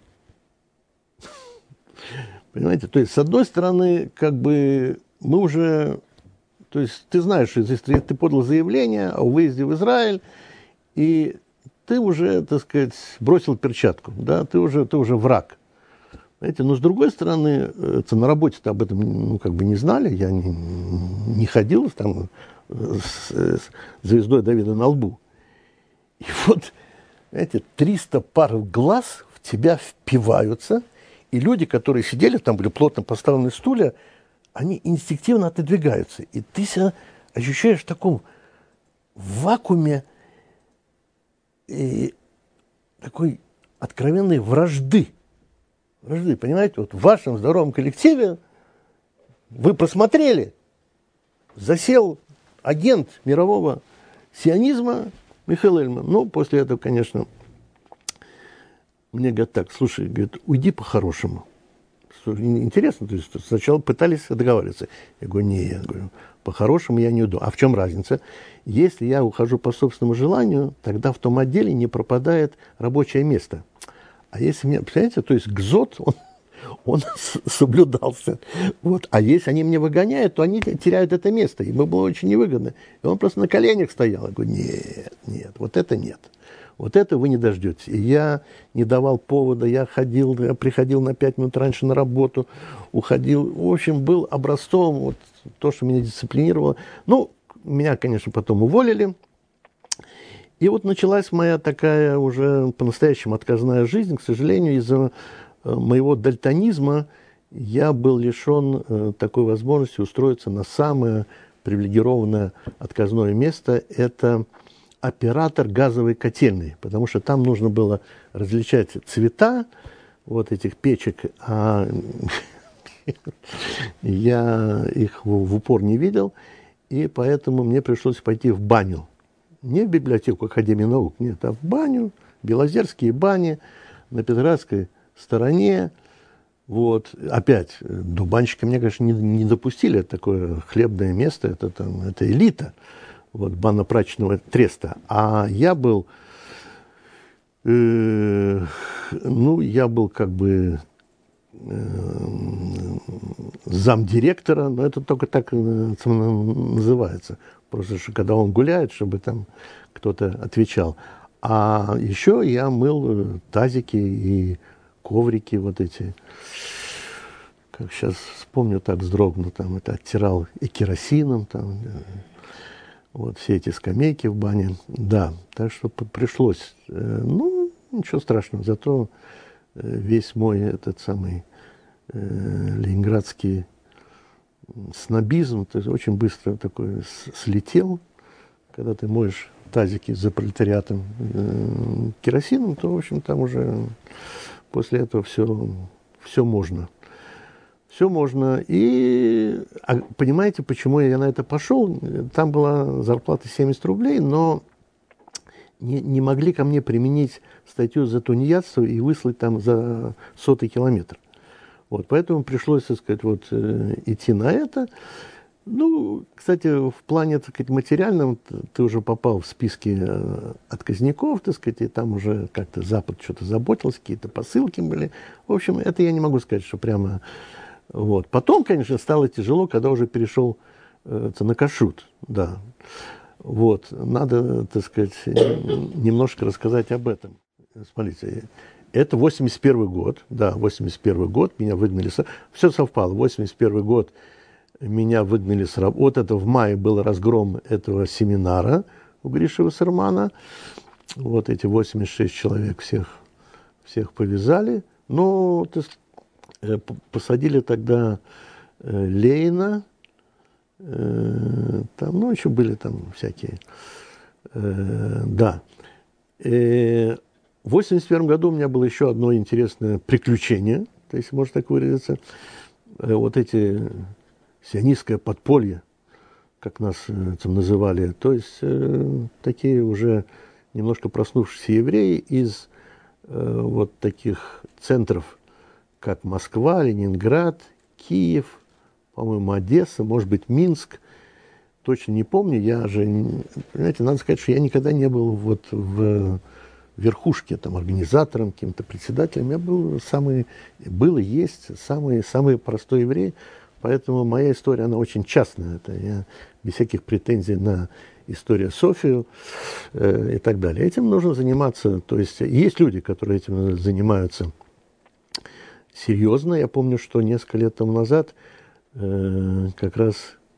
Понимаете, то есть, с одной стороны, как бы мы уже... То есть, ты знаешь, что если ты подал заявление о выезде в Израиль, и ты уже, так сказать, бросил перчатку, да, ты уже враг. Знаете, но с другой стороны, на работе-то об этом, ну, как бы не знали, я не ходил там с звездой Давида на лбу. И вот, знаете, 300 пар глаз в тебя впиваются, и люди, которые сидели, там были плотно поставленные стулья, они инстинктивно отодвигаются. И ты себя ощущаешь в таком вакууме, и такой откровенной вражды. Вражды, понимаете, вот в вашем здоровом коллективе вы посмотрели, засел агент мирового сионизма Михаил Эльман. Ну, после этого, конечно, мне говорят так, слушай, говорит, уйди по-хорошему. Интересно, то есть сначала пытались договариваться. Я говорю, не, я говорю, по-хорошему я не уйду. А в чем разница? Если я ухожу по собственному желанию, тогда в том отделе не пропадает рабочее место. А если мне, представляете, то есть ГЗОТ, он соблюдался. Вот. А если они меня выгоняют, то они теряют это место. Ему было очень невыгодно. И он просто на коленях стоял. Я говорю, нет, нет, вот это нет. Вот это вы не дождетесь. И я не давал повода, я приходил на 5 минут раньше на работу, уходил. В общем, был образцом, вот то, что меня дисциплинировало. Ну, меня, конечно, потом уволили. И вот началась моя такая уже по-настоящему отказная жизнь. К сожалению, из-за моего дальтонизма я был лишен такой возможности устроиться на самое привилегированное отказное место. Это оператор газовой котельной, потому что там нужно было различать цвета вот этих печек, а я их в упор не видел, и поэтому мне пришлось пойти в баню. Не в библиотеку Академии наук, нет, а в баню, Белозерские бани на Петроградской стороне. Вот. Опять, до банщика меня, конечно, не допустили, это такое хлебное место, это элита. Вот, банно-прачечного треста. А я был, я был как бы замдиректора, но это только так называется. Просто, что когда он гуляет, чтобы там кто-то отвечал. А еще я мыл тазики и коврики вот эти. Как сейчас вспомню, так вздрогну, там это оттирал и керосином, там. Вот все эти скамейки в бане, да, так что пришлось, ничего страшного, зато весь мой этот самый ленинградский снобизм, то есть очень быстро такой слетел, когда ты моешь тазики за пролетариатом керосином, то, в общем, там уже после этого все можно. Все можно. И понимаете, почему я на это пошел? Там была зарплата 70 рублей, но не могли ко мне применить статью за тунеядство и выслать там за 100-й километр. Вот, поэтому пришлось, так сказать, вот, идти на это. Ну, кстати, в плане, так сказать, материальном ты уже попал в списки отказников, так сказать, и там уже как-то Запад что-то заботился, какие-то посылки были. В общем, это я не могу сказать, что прямо... Вот. Потом, конечно, стало тяжело, когда уже перешел на кашрут, да. Вот. Надо, так сказать, немножко рассказать об этом. Смотрите, это 81 год, да, 81 год, меня выгнали, все совпало, 81 год меня выгнали с работы, вот это в мае был разгром этого семинара у Гриши Вассермана, вот эти 86 человек всех повязали, ну, посадили тогда Ленина, там, ну, еще были там всякие, да. В 1981 году у меня было еще одно интересное приключение, если можно так выразиться. Вот эти сионистское подполье, как нас там называли, то есть такие уже немножко проснувшиеся евреи из вот таких центров, как Москва, Ленинград, Киев, по-моему, Одесса, может быть, Минск. Точно не помню. Я же, понимаете, надо сказать, что я никогда не был вот в верхушке, там, организатором, каким-то председателем. Я был был и есть самый простой еврей. Поэтому моя история, она очень частная. Это я без всяких претензий на историю Софию и так далее. Этим нужно заниматься. То есть есть люди, которые этим занимаются серьезно. Я помню, что несколько лет тому назад как раз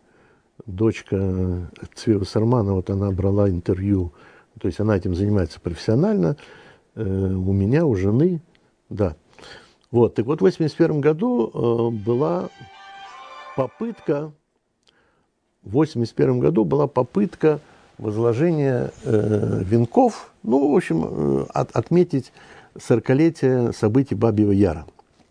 дочка Цви Вассермана, вот она брала интервью, то есть она этим занимается профессионально, у меня, у жены, да. Вот, так вот, в 1981 году была попытка возложения венков Ну, в общем, отметить 40-летие событий Бабьего Яра.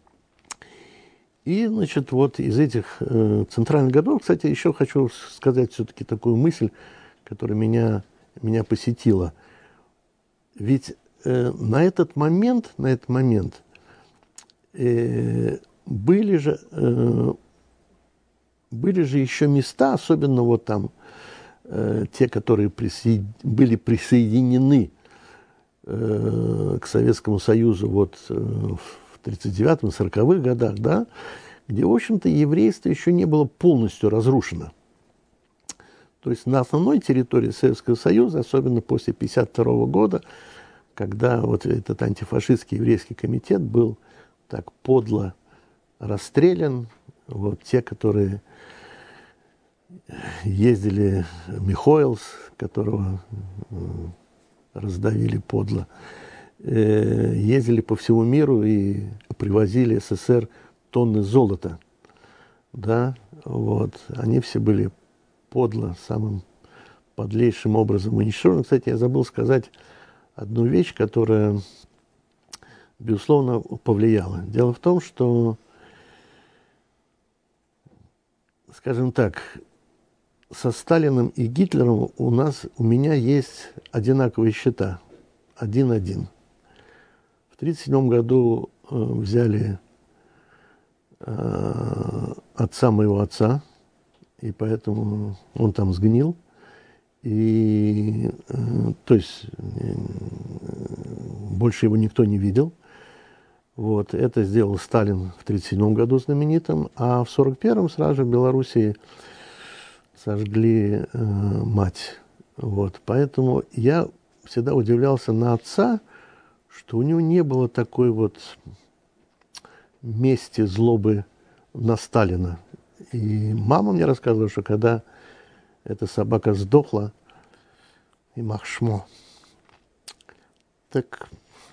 И, значит, вот из этих центральных городов, кстати, еще хочу сказать все-таки такую мысль, которая меня посетила. Ведь на этот момент были же еще места, особенно вот там те, которые были присоединены к Советскому Союзу вот в 1939-м, 1940-х годах, да, где, в общем-то, еврейство еще не было полностью разрушено. То есть на основной территории Советского Союза, особенно после 1952 года, когда вот этот антифашистский еврейский комитет был так подло расстрелян, вот те, которые ездили, Михоэлс, которого раздавили подло, ездили по всему миру и привозили СССР тонны золота, да, вот, они все были подло, самым подлейшим образом уничтожены. Кстати, я забыл сказать одну вещь, которая, безусловно, повлияла. Дело в том, что, скажем так, со Сталиным и Гитлером у меня есть одинаковые счета. 1-1. В 1937 году взяли отца моего отца, и поэтому он там сгнил. И, то есть, больше его никто не видел. Вот, это сделал Сталин в 1937 году знаменитым, а в 1941 сразу же в Белоруссии сожгли мать. Вот, поэтому я всегда удивлялся на отца, что у него не было такой вот мести, злобы на Сталина. И мама мне рассказывала, что когда эта собака сдохла, и махшмо, так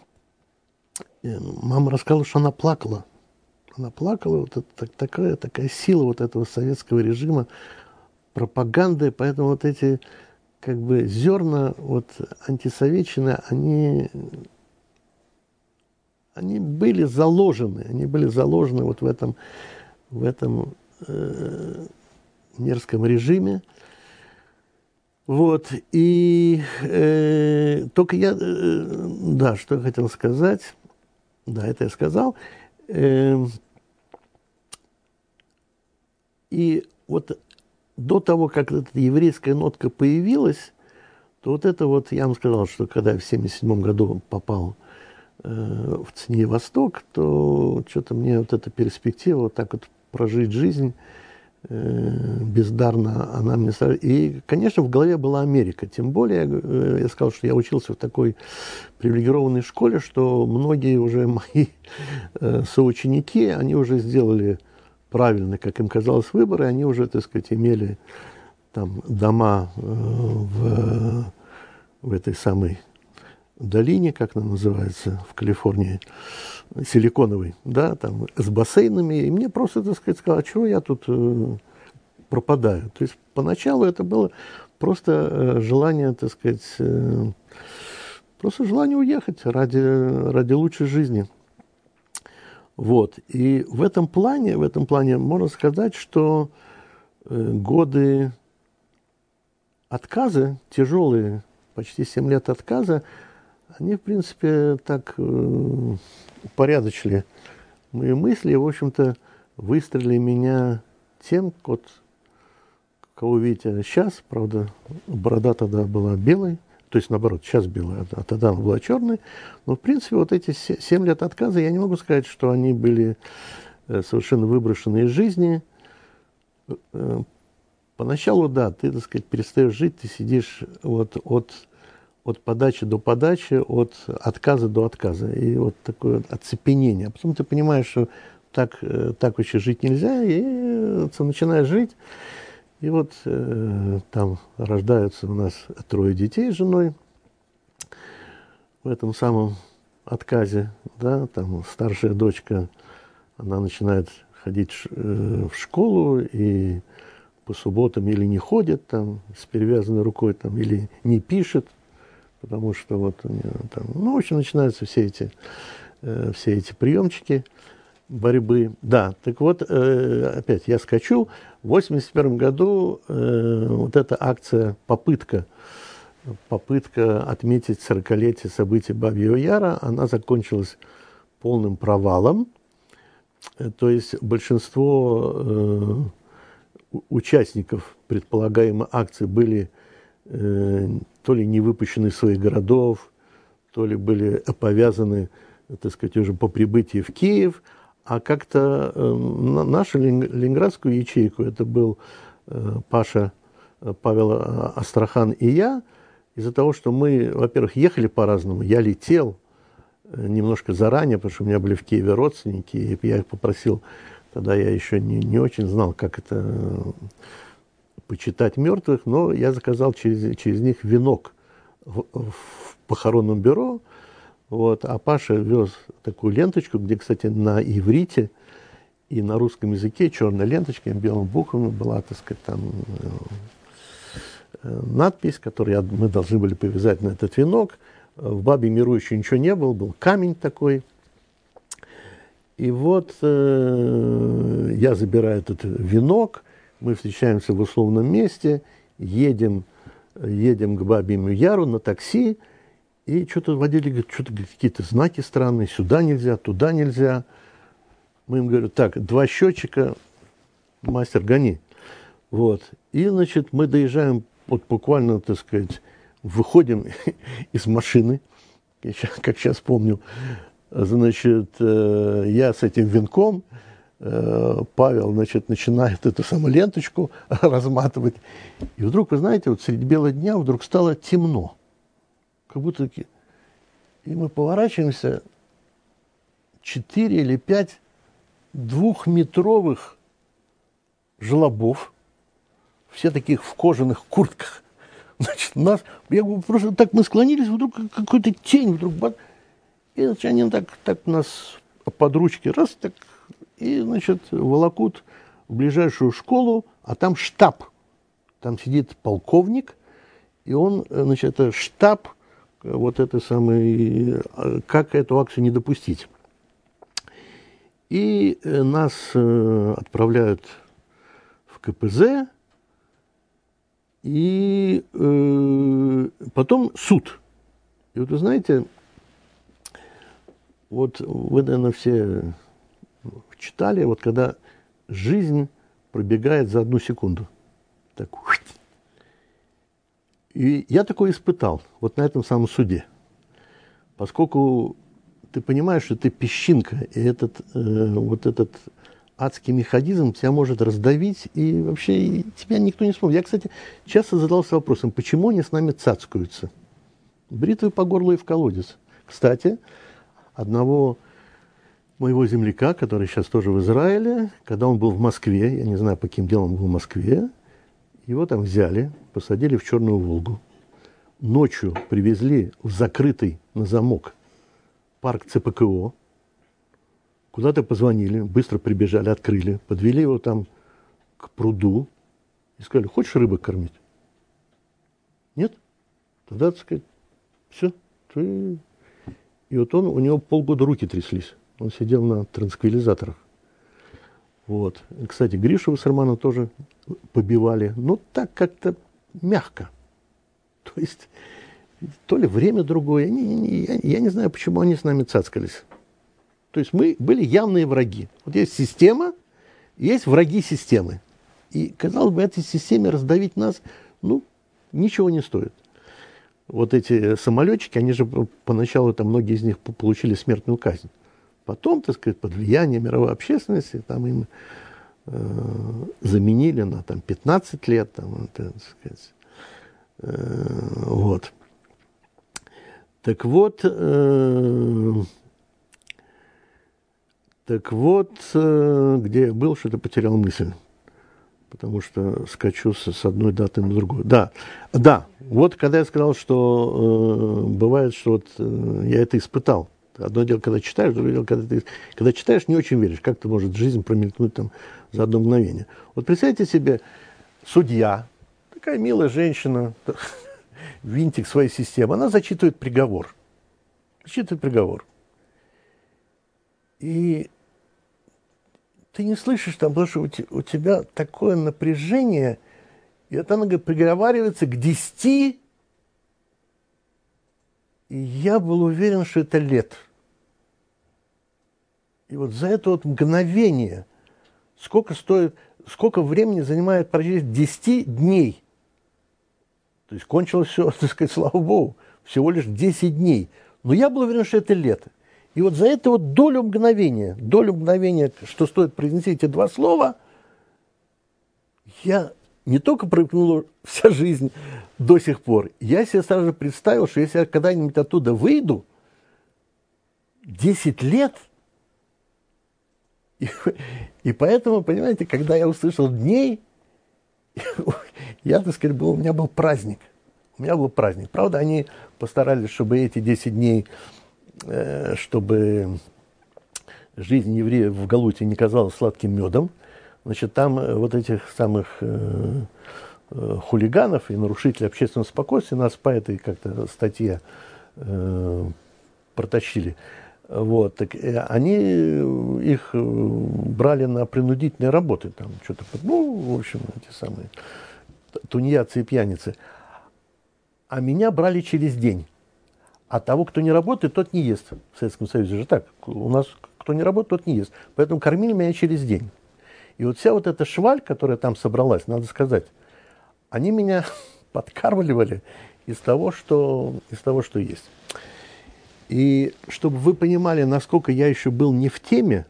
мама рассказывала, что она плакала. Она плакала, вот это, такая сила вот этого советского режима, пропаганды, поэтому вот эти как бы зерна вот антисоветчины, они были заложены вот в этом мерзком режиме. Вот, и только я, да, что я хотел сказать, да, это я сказал. И вот до того, как эта еврейская нотка появилась, то вот это вот, я вам сказал, что когда я в 1977 году попал в ЦНИ «Восток», то что-то мне вот эта перспектива вот так вот прожить жизнь бездарно, она мне... И, конечно, в голове была Америка. Тем более, я сказал, что я учился в такой привилегированной школе, что многие уже мои соученики, они уже сделали правильно, как им казалось, выборы, они уже, так сказать, имели там дома в этой самой долине, как она называется, в Калифорнии, силиконовой, да, там, с бассейнами, и мне просто, так сказать, сказали, а чего я тут пропадаю? То есть поначалу это было просто желание, так сказать, просто желание уехать ради лучшей жизни. Вот. И в этом плане можно сказать, что годы отказа, тяжелые, почти 7 лет отказа, они, в принципе, так упорядочили мои мысли и, в общем-то, выстроили меня тем, вот, кого видите сейчас. Правда, борода тогда была белой, то есть, наоборот, сейчас белая, а тогда она была черной. Но, в принципе, вот эти 7 лет отказа, я не могу сказать, что они были совершенно выброшены из жизни. Поначалу, да, ты, так сказать, перестаешь жить, ты сидишь вот от подачи до подачи, от отказа до отказа. И вот такое оцепенение. А потом ты понимаешь, что так вообще жить нельзя, и начинаешь жить. И вот там рождаются у нас 3 детей с женой в этом самом отказе. Да, там старшая дочка, она начинает ходить в школу и по субботам или не ходит там с перевязанной рукой, там, или не пишет. потому что вот у нее там, ну, в общем, начинаются все эти приемчики борьбы. Да, так вот, опять я скачу. В 1981 году вот эта акция, попытка отметить 40-летие событий Бабьего Яра, она закончилась полным провалом. То есть большинство участников предполагаемой акции были то ли не выпущены из своих городов, то ли были повязаны, так сказать, уже по прибытии в Киев, а как-то нашу ленинградскую ячейку, это был Паша, Павел Астрахан и я, из-за того, что мы, во-первых, ехали по-разному, я летел немножко заранее, потому что у меня были в Киеве родственники, и я их попросил, тогда я еще не очень знал, как это почитать мертвых, но я заказал через них венок в похоронном бюро, вот, а Паша вез такую ленточку, где, кстати, на иврите и на русском языке черной ленточкой, белыми буквами была, так сказать, там надпись, которую мы должны были повязать на этот венок. В Бабьем Яру еще ничего не было, был камень такой. И вот я забираю этот венок, мы встречаемся в условном месте, едем к Бабьему Яру на такси, и что-то водитель говорит, что-то какие-то знаки странные, сюда нельзя, туда нельзя. Мы им говорим, так, 2 счетчика, мастер, гони. Вот. И, значит, мы доезжаем, вот буквально, так сказать, выходим из машины, как сейчас помню, значит, я с этим венком, Павел, значит, начинает эту самую ленточку разматывать. И вдруг, вы знаете, вот среди бела дня вдруг стало темно. Как будто... И мы поворачиваемся, 4 или 5 двухметровых жлобов, все таких в кожаных куртках. Значит, я говорю, просто так мы склонились, вдруг какой-то тень, вдруг... И значит, они так нас под ручки, раз, так, и, значит, волокут в ближайшую школу, а там штаб. Там сидит полковник, и он, значит, это штаб, вот это самое, как эту акцию не допустить. И нас отправляют в КПЗ, и потом суд. И вот вы знаете, вот вы, наверное, все читали, вот когда жизнь пробегает за 1 секунду. Так. И я такое испытал вот на этом самом суде. Поскольку ты понимаешь, что ты песчинка, и вот этот адский механизм тебя может раздавить, и вообще тебя никто не вспомнит. Я, кстати, часто задался вопросом, почему они с нами цацкаются? Бритвы по горло и в колодец. Кстати, одного моего земляка, который сейчас тоже в Израиле, когда он был в Москве, я не знаю, по каким делам он был в Москве, его там взяли, посадили в Черную Волгу. Ночью привезли в закрытый на замок парк ЦПКО, куда-то позвонили, быстро прибежали, открыли, подвели его там к пруду и сказали, хочешь рыбок кормить? Нет? Тогда, так сказать, все. И вот у него полгода руки тряслись. Он сидел на транквилизаторах. Вот. И, кстати, Гришу Вассермана тоже побивали. Но так как-то мягко. То есть, то ли время другое. Я не знаю, почему они с нами цацкались. То есть мы были явные враги. Вот есть система, есть враги системы. И, казалось бы, этой системе раздавить нас, ничего не стоит. Вот эти самолетчики, они же поначалу, там многие из них получили смертную казнь. Потом, так сказать, под влиянием мировой общественности, там им заменили на 15 лет, так сказать. Вот. Так вот, где я был, что-то потерял мысль. Потому что скачу с одной даты на другую. Да, вот когда я сказал, что бывает, что вот я это испытал. Одно дело, когда читаешь, другое дело, когда читаешь, не очень веришь, как-то может жизнь промелькнуть там за одно мгновение. Вот представьте себе, судья, такая милая женщина, винтик своей системы, она зачитывает приговор. Зачитывает приговор. И ты не слышишь там, потому что у тебя такое напряжение, и вот она, говорит, приговаривается к 10, и я был уверен, что это лет. И вот за это вот мгновение, сколько времени занимает прочесть 10 дней. То есть кончилось все, так сказать, слава Богу, всего лишь 10 дней. Но я был уверен, что это лето. И вот за это вот долю мгновения, что стоит произнести эти два слова, я не только промкнула вся жизнь до сих пор, я себе сразу же представил, что если я когда-нибудь оттуда выйду, 10 лет, и поэтому, понимаете, когда я услышал дней, я, так сказать, у меня был праздник. У меня был праздник. Правда, они постарались, чтобы эти 10 дней, чтобы жизнь евреев в Галуте не казалась сладким медом. Значит, там вот этих самых хулиганов и нарушителей общественного спокойствия нас по этой как-то статье протащили. Вот, так, они их брали на принудительные работы, там что-то, в общем, эти самые тунеядцы и пьяницы. А меня брали через день. А того, кто не работает, тот не ест. В Советском Союзе же так. У нас кто не работает, тот не ест. Поэтому кормили меня через день. И вот вся вот эта шваль, которая там собралась, надо сказать, они меня подкармливали из того, что есть. И чтобы вы понимали, насколько я еще был не в теме,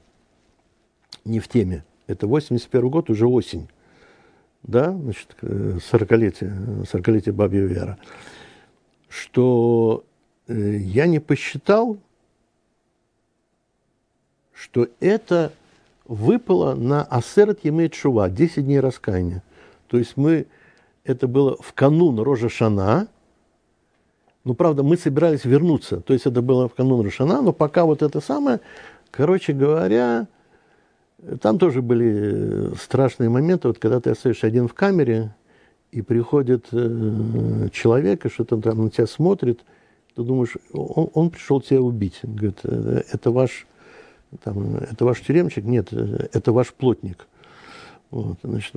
это 81 год, уже осень, да, значит, 40-летие Бабьего Яра, что я не посчитал, что это выпало на Асерет Емей Тшува, 10 дней раскаяния. То есть это было в канун Рожа Шана. Ну, правда, мы собирались вернуться. То есть это было в канун Рош ха-Шана, но пока вот это самое, короче говоря, там тоже были страшные моменты, вот когда ты остаешься один в камере, и приходит человек, и что-то там на тебя смотрит, ты думаешь, он пришел тебя убить. Говорит, это ваш тюремщик? Нет, это ваш плотник. Вот, значит,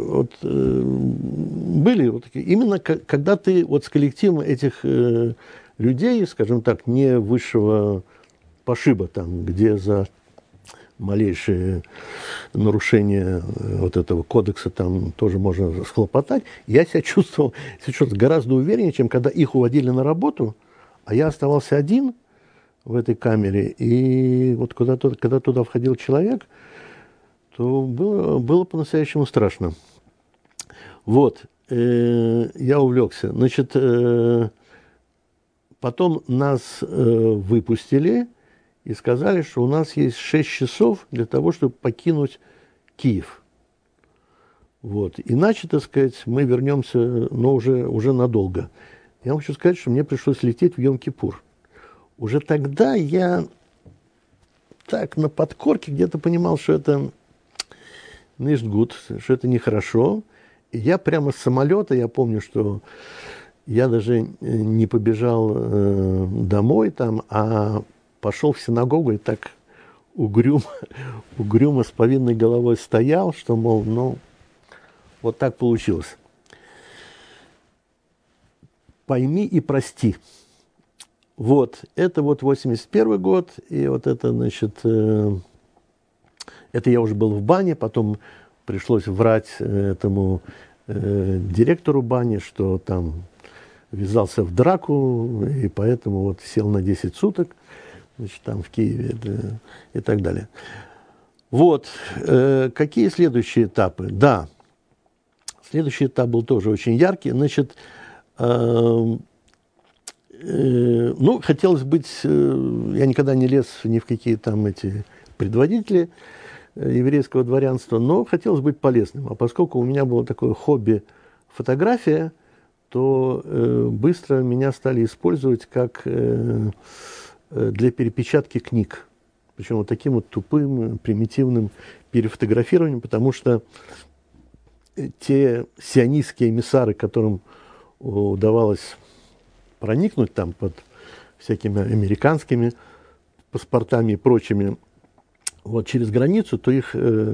были вот такие, именно когда ты вот с коллективом этих людей, скажем так, не высшего пошиба, там, где за малейшее нарушение вот этого кодекса там тоже можно схлопотать, я себя чувствовал сейчас гораздо увереннее, чем когда их уводили на работу, а я оставался один в этой камере, и вот когда туда входил человек, то было по-настоящему страшно. Вот, я увлекся. Значит, потом нас выпустили и сказали, что у нас есть 6 часов для того, чтобы покинуть Киев. Вот. Иначе, так сказать, мы вернемся, но уже надолго. Я вам хочу сказать, что мне пришлось лететь в Йом-Кипур. Уже тогда я так на подкорке где-то понимал, что это nicht gut, что это нехорошо. И я прямо с самолета, я помню, что я даже не побежал домой там, а пошел в синагогу и так угрюмо с повинной головой стоял, что, мол, вот так получилось. Пойми и прости. Вот, это вот 81 год, и вот это, значит, это я уже был в бане, потом пришлось врать этому директору бани, что там ввязался в драку, и поэтому вот сел на 10 суток, значит, там в Киеве и так далее. Вот, какие следующие этапы? Да, следующий этап был тоже очень яркий. Значит, хотелось быть, я никогда не лез ни в какие там эти предводители еврейского дворянства, но хотелось быть полезным. А поскольку у меня было такое хобби фотография, то быстро меня стали использовать как для перепечатки книг. Причем вот таким вот тупым, примитивным перефотографированием, потому что те сионистские эмиссары, которым удавалось проникнуть там под всякими американскими паспортами и прочими вот, через границу, то их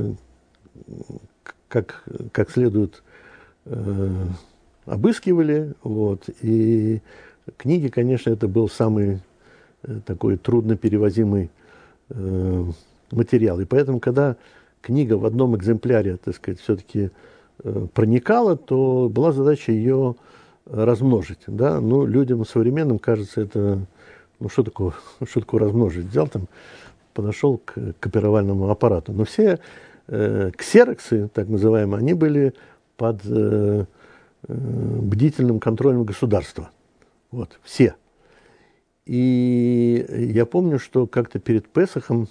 как следует обыскивали. Вот, и книги, конечно, это был самый такой трудно перевозимый материал. И поэтому, когда книга в одном экземпляре, так сказать, все-таки проникала, то была задача ее размножить. Да? Ну, людям современным кажется, это, ну, что такое размножить? Взял там, подошел к копировальному аппарату. Но все ксероксы, так называемые, они были под бдительным контролем государства. Вот, все. И я помню, что как-то перед Песахом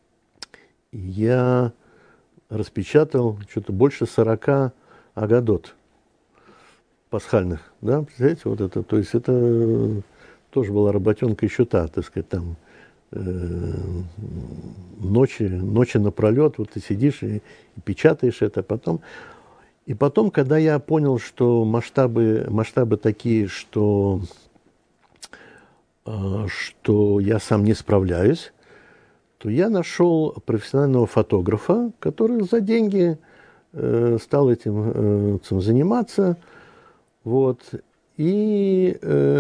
я распечатал что-то больше 40 агадот пасхальных. Да? Представляете, вот это. То есть это тоже была работенка еще та, так сказать, там ночи напролет, вот ты сидишь и печатаешь это, И потом, когда я понял, что масштабы такие, что я сам не справляюсь, то я нашел профессионального фотографа, который за деньги стал этим заниматься. Вот. И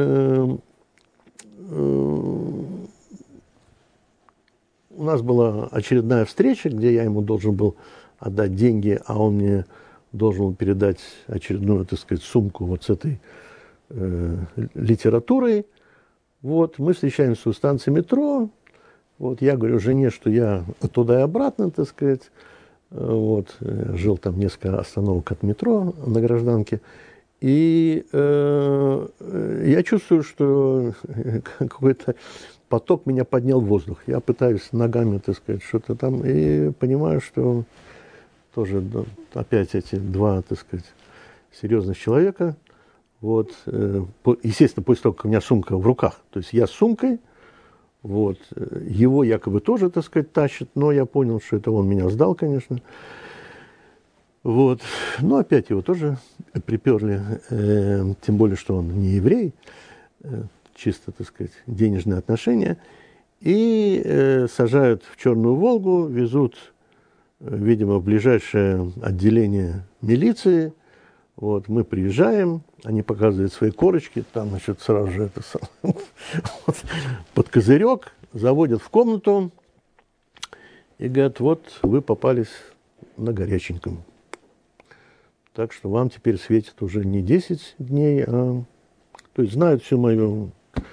у нас была очередная встреча, где я ему должен был отдать деньги, а он мне должен был передать очередную, так сказать, сумку вот с этой литературой. Вот, мы встречаемся у станции метро. Вот, я говорю жене, что я туда и обратно, так сказать. Вот, жил там несколько остановок от метро на Гражданке. И я чувствую, что какой-то поток меня поднял в воздух. Я пытаюсь ногами, так сказать, что-то там, и понимаю, что тоже опять эти два, так сказать, серьезных человека. Вот, естественно, после того, как у меня сумка в руках, то есть я с сумкой, вот, его якобы тоже, так сказать, тащит, но я понял, что это он меня сдал, конечно. Вот, но опять его тоже приперли, тем более, что он не еврей, чисто, так сказать, денежные отношения, и сажают в Черную Волгу, везут, видимо, в ближайшее отделение милиции. Вот, мы приезжаем, они показывают свои корочки, там, значит, сразу же это вот, под козырек, заводят в комнату и говорят, вот вы попались на горяченьком. Так что вам теперь светит уже не 10 дней, а... То есть знают всю мою,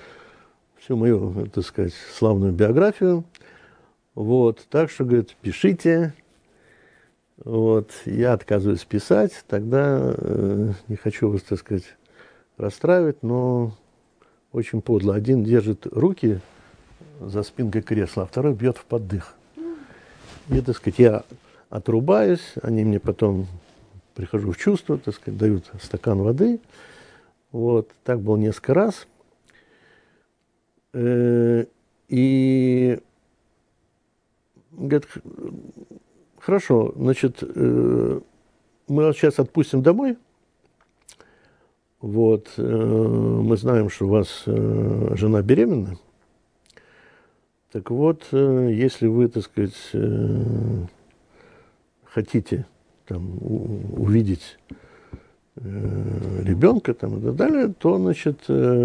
так сказать, славную биографию. Вот, так что, говорят, пишите. Вот, я отказываюсь писать, тогда не хочу вас, так сказать, расстраивать, но очень подло. Один держит руки за спинкой кресла, а второй бьет в поддых. И, так сказать, я отрубаюсь, они мне потом, прихожу в чувство, так сказать, дают стакан воды. Вот, так было несколько раз. И говорят, хорошо, значит, мы вас сейчас отпустим домой. Вот, мы знаем, что у вас жена беременна. Так вот, если вы, так сказать, хотите там увидеть ребенка там, и так далее, то, значит,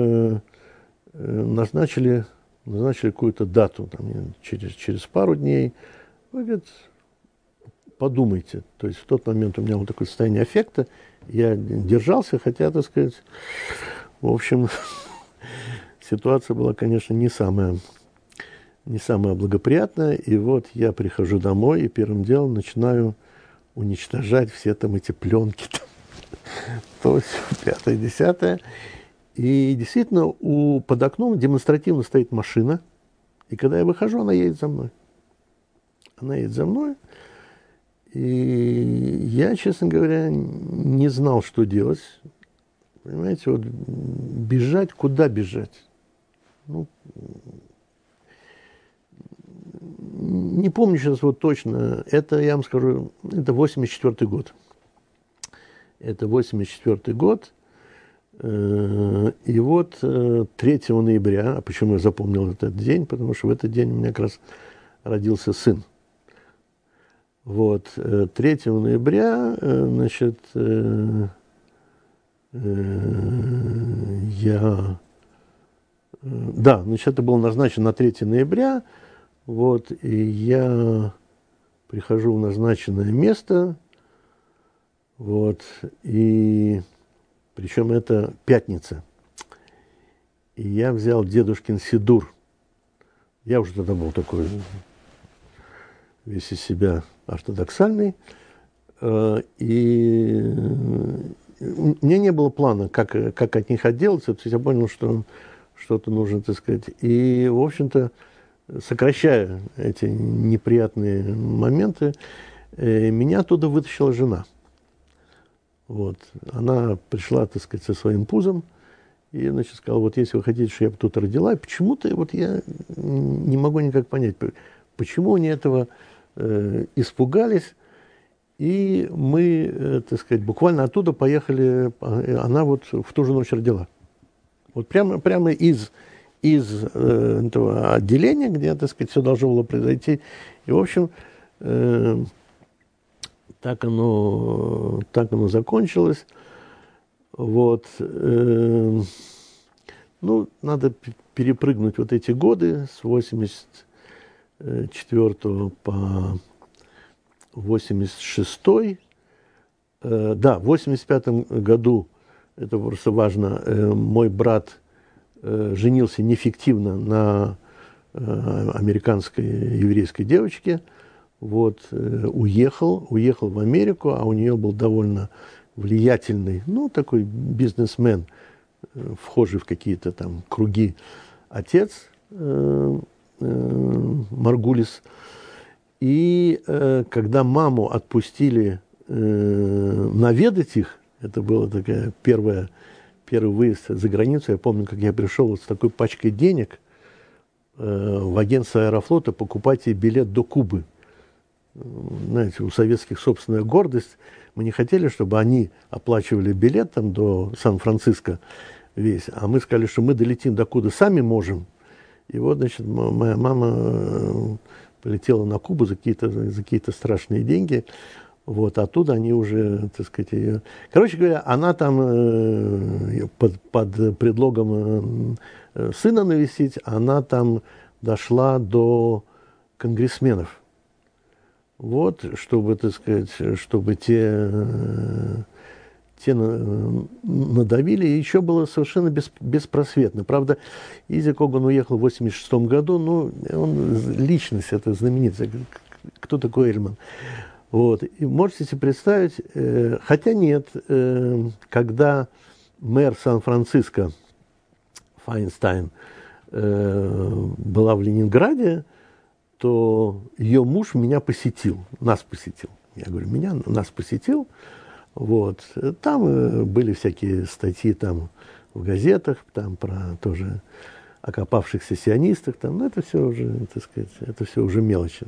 назначили какую-то дату там, через пару дней. Вы, говорит, подумайте. То есть в тот момент у меня было такое состояние аффекта, я держался, хотя, так сказать, в общем, ситуация была, конечно, не самая благоприятная. И вот я прихожу домой и первым делом начинаю уничтожать все там эти пленки. То есть, 5-е, 10-е. И действительно, под окном демонстративно стоит машина. И когда я выхожу, она едет за мной. И я, честно говоря, не знал, что делать. Понимаете, вот бежать, куда бежать? Ну, не помню сейчас вот точно. Это, я вам скажу, это 84-й год. Это 84-й год. И вот 3 ноября, а почему я запомнил этот день? Потому что в этот день у меня как раз родился сын. Вот, 3 ноября, значит, да, значит, это было назначено на 3 ноября, вот, и я прихожу в назначенное место, вот, и причем это пятница. И я взял дедушкин сидур. Я уже тогда был такой весь из себя ортодоксальный. И у меня не было плана, как от них отделаться. То есть я понял, что что-то нужно, так сказать. И, в общем-то, сокращая эти неприятные моменты, меня оттуда вытащила жена. Вот. Она пришла, так сказать, со своим пузом и, значит, сказала, вот если вы хотите, чтобы я тут родила, почему-то вот я не могу никак понять, почему они этого испугались. И мы, так сказать, буквально оттуда поехали, она вот в ту же ночь родила. Вот прямо из этого отделения, где, так сказать, все должно было произойти. И, в общем, так оно закончилось. Вот. Ну, надо перепрыгнуть вот эти годы с 84 по 86. Да, в 85 году, это просто важно, мой брат женился неэффективно на американской еврейской девочке. Вот, уехал в Америку, а у нее был довольно влиятельный, ну, такой бизнесмен, вхожий в какие-то там круги, отец Маргулис. И когда маму отпустили наведать их, это была такая первый выезд за границу, я помню, как я пришел вот с такой пачкой денег в агентство Аэрофлота покупать ей билет до Кубы. Знаете, у советских собственная гордость. Мы не хотели, чтобы они оплачивали билет там до Сан-Франциско весь, а мы сказали, что мы долетим до Кубы сами можем. И вот, значит, моя мама полетела на Кубу за какие-то страшные деньги. Вот, оттуда они уже, так сказать, ее... Короче говоря, она там под предлогом сына навестить, она там дошла до конгрессменов. Вот, чтобы, так сказать, чтобы те надавили, и еще было совершенно беспросветно. Правда, Изи Коган уехал в 86 году, ну, он личность, это знаменитая. Кто такой Эльман? Вот. И можете себе представить, хотя нет, когда мэр Сан-Франциско Файнстайн была в Ленинграде, то ее муж меня посетил, нас посетил. Я говорю, нас посетил. Вот. Там были всякие статьи там, в газетах, там про тоже окопавшихся сионистов. Там, ну, это все уже, так сказать, это все уже мелочи.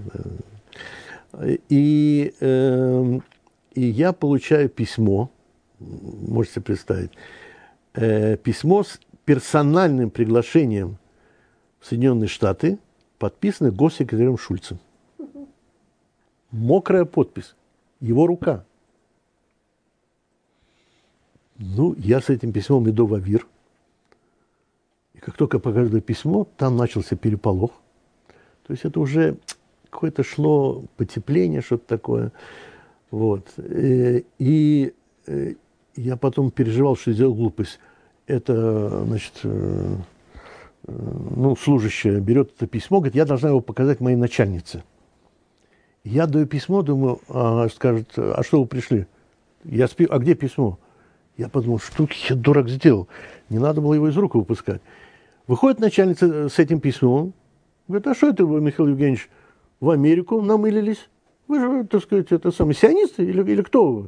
И я получаю письмо, можете представить, письмо с персональным приглашением в Соединенные Штаты, подписанное госсекретарем Шульцем. Мокрая подпись, его рука. Ну, я с этим письмом иду в Авир. И как только показываю письмо, там начался переполох. То есть это уже какое-то шло потепление, что-то такое. Вот. И я потом переживал, что сделал глупость. Это, значит, ну, служащая берет это письмо, говорит, я должна его показать моей начальнице. Я даю письмо, думаю, скажет, а что вы пришли? Я спи, а где письмо? Я подумал, что я дурак сделал. Не надо было его из рук выпускать. Выходит начальница с этим письмом, говорит, а что это вы, Михаил Евгеньевич, в Америку намылились? Вы же, так сказать, это самые сионисты или кто вы?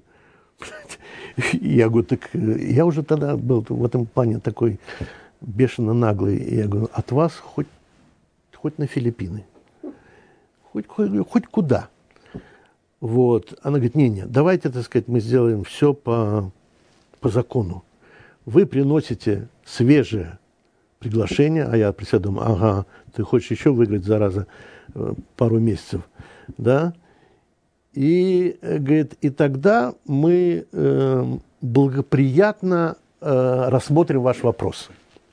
Я говорю, так я уже тогда был в этом плане такой бешено наглый. И я говорю, от вас хоть на Филиппины, хоть куда. Вот. Она говорит, не, давайте, так сказать, мы сделаем все по закону. вы приносите свежее приглашение, а я при себе думаю, ага, ты хочешь еще выиграть, зараза, пару месяцев, да, и, говорит, и тогда мы благоприятно рассмотрим ваш вопрос.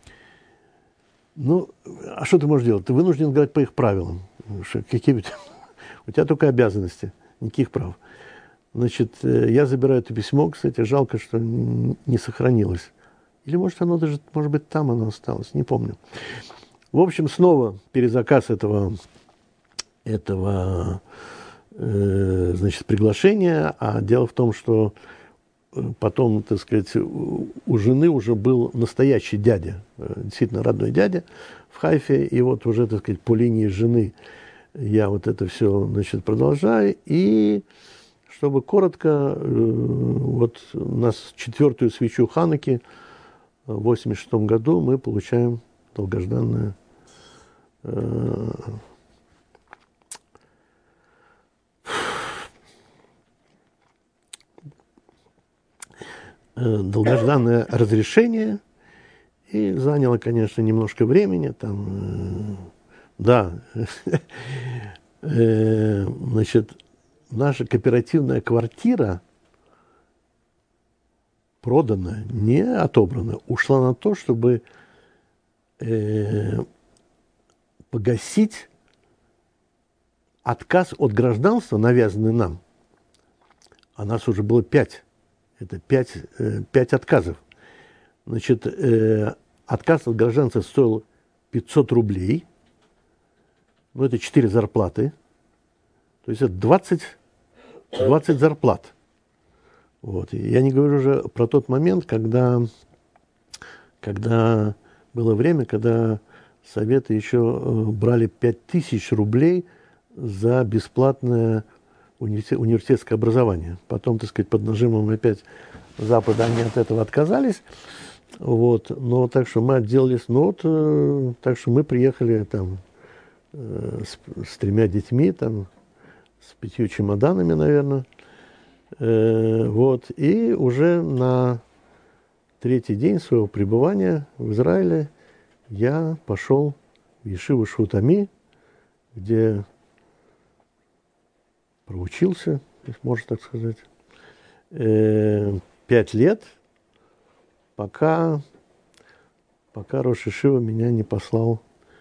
Ну, а что ты можешь делать? Ты вынужден играть по их правилам. Какие у тебя только обязанности, никаких прав. Значит, я забираю это письмо, кстати, жалко, что не сохранилось. Или, может, оно даже, может быть, там оно осталось, не помню. В общем, снова перезаказ этого значит, приглашения. А дело в том, что потом, так сказать, у жены уже был настоящий дядя, действительно родной дядя в Хайфе. И вот уже, так сказать, по линии жены я вот это все, значит, продолжаю. И, чтобы коротко, вот у нас 4-ю свечу Хануки в 1986 году мы получаем долгожданное разрешение, и заняло, конечно, немножко времени, там, да, значит, наша кооперативная квартира, проданная, не отобрана, ушла на то, чтобы погасить отказ от гражданства, навязанный нам. А нас уже было 5. Это 5 отказов. Значит, отказ от гражданства стоил 500 рублей. Ну, это 4 зарплаты. То есть это 20 зарплат. Вот. И я не говорю уже про тот момент, когда было время, когда Советы еще брали 5000 рублей за бесплатное университетское образование. Потом, так сказать, под нажимом опять Запада они от этого отказались. Вот. Но так что мы отделались. Ну, вот, так что мы приехали там с 3 детьми, там, с 5 чемоданами, наверное. Вот. И уже на 3-й день своего пребывания в Израиле я пошел в Ешиву Шутами, где проучился, если можно так сказать, 5 лет, пока Рош Ешива меня не послал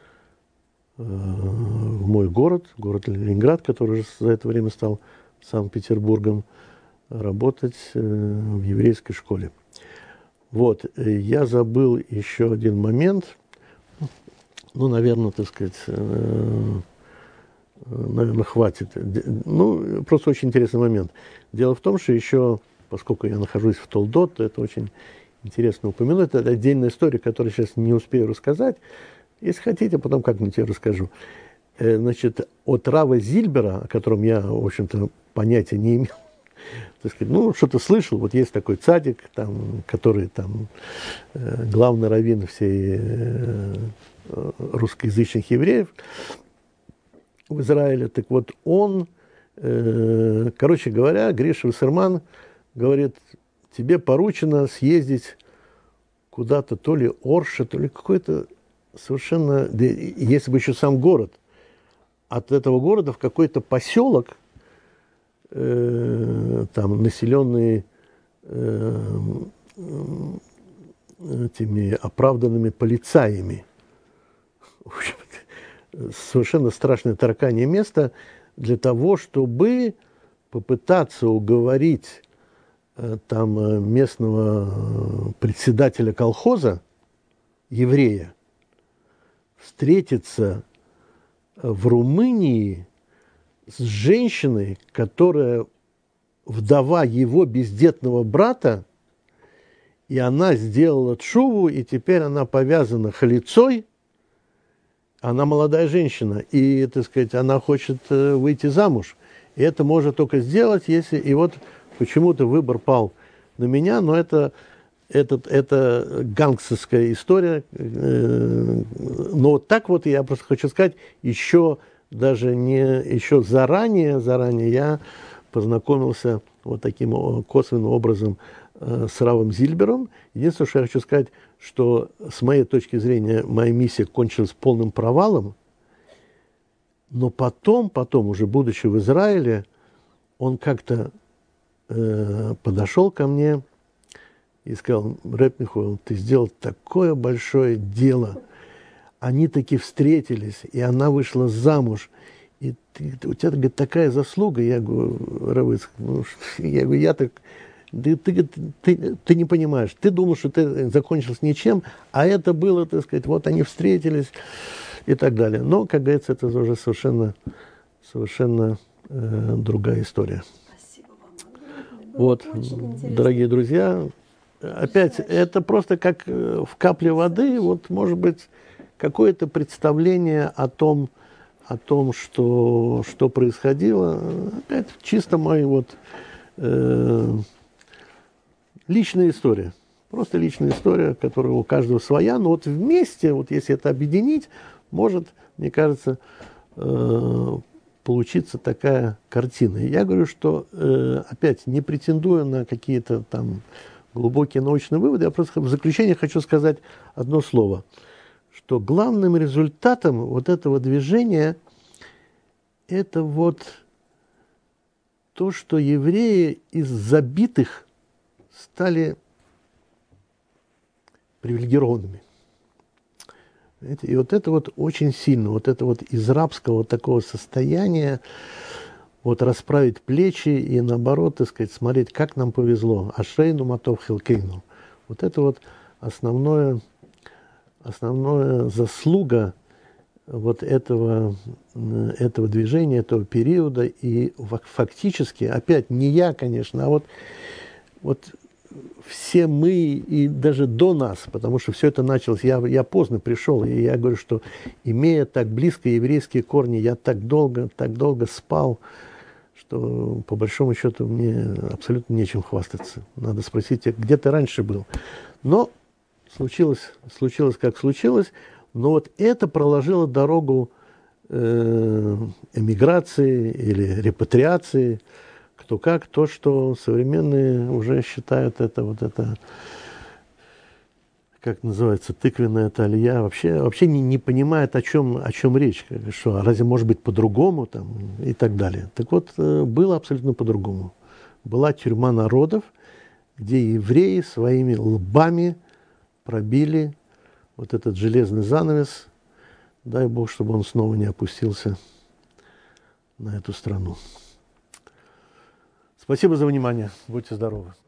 в мой город Ленинград, который уже за это время стал Санкт-Петербургом, работать в еврейской школе. Вот, я забыл еще один момент, ну, наверное, так сказать, наверное, хватит. Ну, просто очень интересный момент. Дело в том, что еще, поскольку я нахожусь в Толдот, то это очень интересно упомянуть. Это отдельная история, которую сейчас не успею рассказать. Если хотите, потом как-нибудь я расскажу. Значит, от Рава Зильбера, о котором я, в общем-то, понятия не имел, так сказать, ну, что-то слышал, вот есть такой цадик, там, который там главный раввин всей русскоязычных евреев в Израиле. Так вот, он, короче говоря, Гриша Вассерман говорит, тебе поручено съездить куда-то, то ли Орша, то ли какой-то совершенно, если бы еще сам город, от этого города в какой-то поселок, там, населенный этими оправданными полицаями. В общем, совершенно страшное тараканье место для того, чтобы попытаться уговорить там местного председателя колхоза, еврея, встретиться в Румынии с женщиной, которая вдова его бездетного брата, и она сделала тшуву, и теперь она повязана халицой. Она молодая женщина, и, так сказать, она хочет выйти замуж. И это может только сделать, если... И вот почему-то выбор пал на меня, но это гангстерская история. Но вот так вот, я просто хочу сказать, еще заранее я познакомился вот таким косвенным образом с Равом Зильбером. Единственное, что я хочу сказать, что с моей точки зрения моя миссия кончилась полным провалом, но потом, уже будучи в Израиле, он как-то подошел ко мне и сказал: Рэб Михаил, ты сделал такое большое дело. Они таки встретились, и она вышла замуж. И у тебя, говорит, такая заслуга. Я говорю: Рэб, ты не понимаешь. Ты думал, что ты закончился ничем, а это было, так сказать, вот они встретились и так далее. Но, как говорится, это уже совершенно другая история. Вот, дорогие друзья, опять, это просто как в капле воды, вот, может быть, какое-то представление о том, что происходило. Опять, чисто моя личная история. Просто личная история, которая у каждого своя, но вот вместе, вот если это объединить, может, мне кажется, получиться такая картина. И я говорю, что, опять, не претендуя на какие-то там глубокие научные выводы, я просто в заключение хочу сказать одно слово, что главным результатом вот этого движения это вот то, что евреи из забитых стали привилегированными. И вот это вот очень сильно, вот это вот из рабского вот такого состояния, вот расправить плечи и наоборот, так сказать, смотреть, как нам повезло. Ашрейну матов хилкейну. Вот это вот основная заслуга вот этого движения, этого периода. И фактически, опять не я, конечно, а вот все мы и даже до нас, потому что все это началось, я поздно пришел, и я говорю, что имея так близко еврейские корни, я так долго спал, что по большому счету мне абсолютно нечем хвастаться. Надо спросить, где ты раньше был? Но случилось как случилось, но вот это проложило дорогу эмиграции или репатриации, кто как, то, что современные уже считают это, как называется, тыквенная талия, вообще не понимает, о чем речь, что разве может быть по-другому там, и так далее. Так вот, было абсолютно по-другому. Была тюрьма народов, где евреи своими лбами пробили вот этот железный занавес. Дай Бог, чтобы он снова не опустился на эту страну. Спасибо за внимание. Будьте здоровы.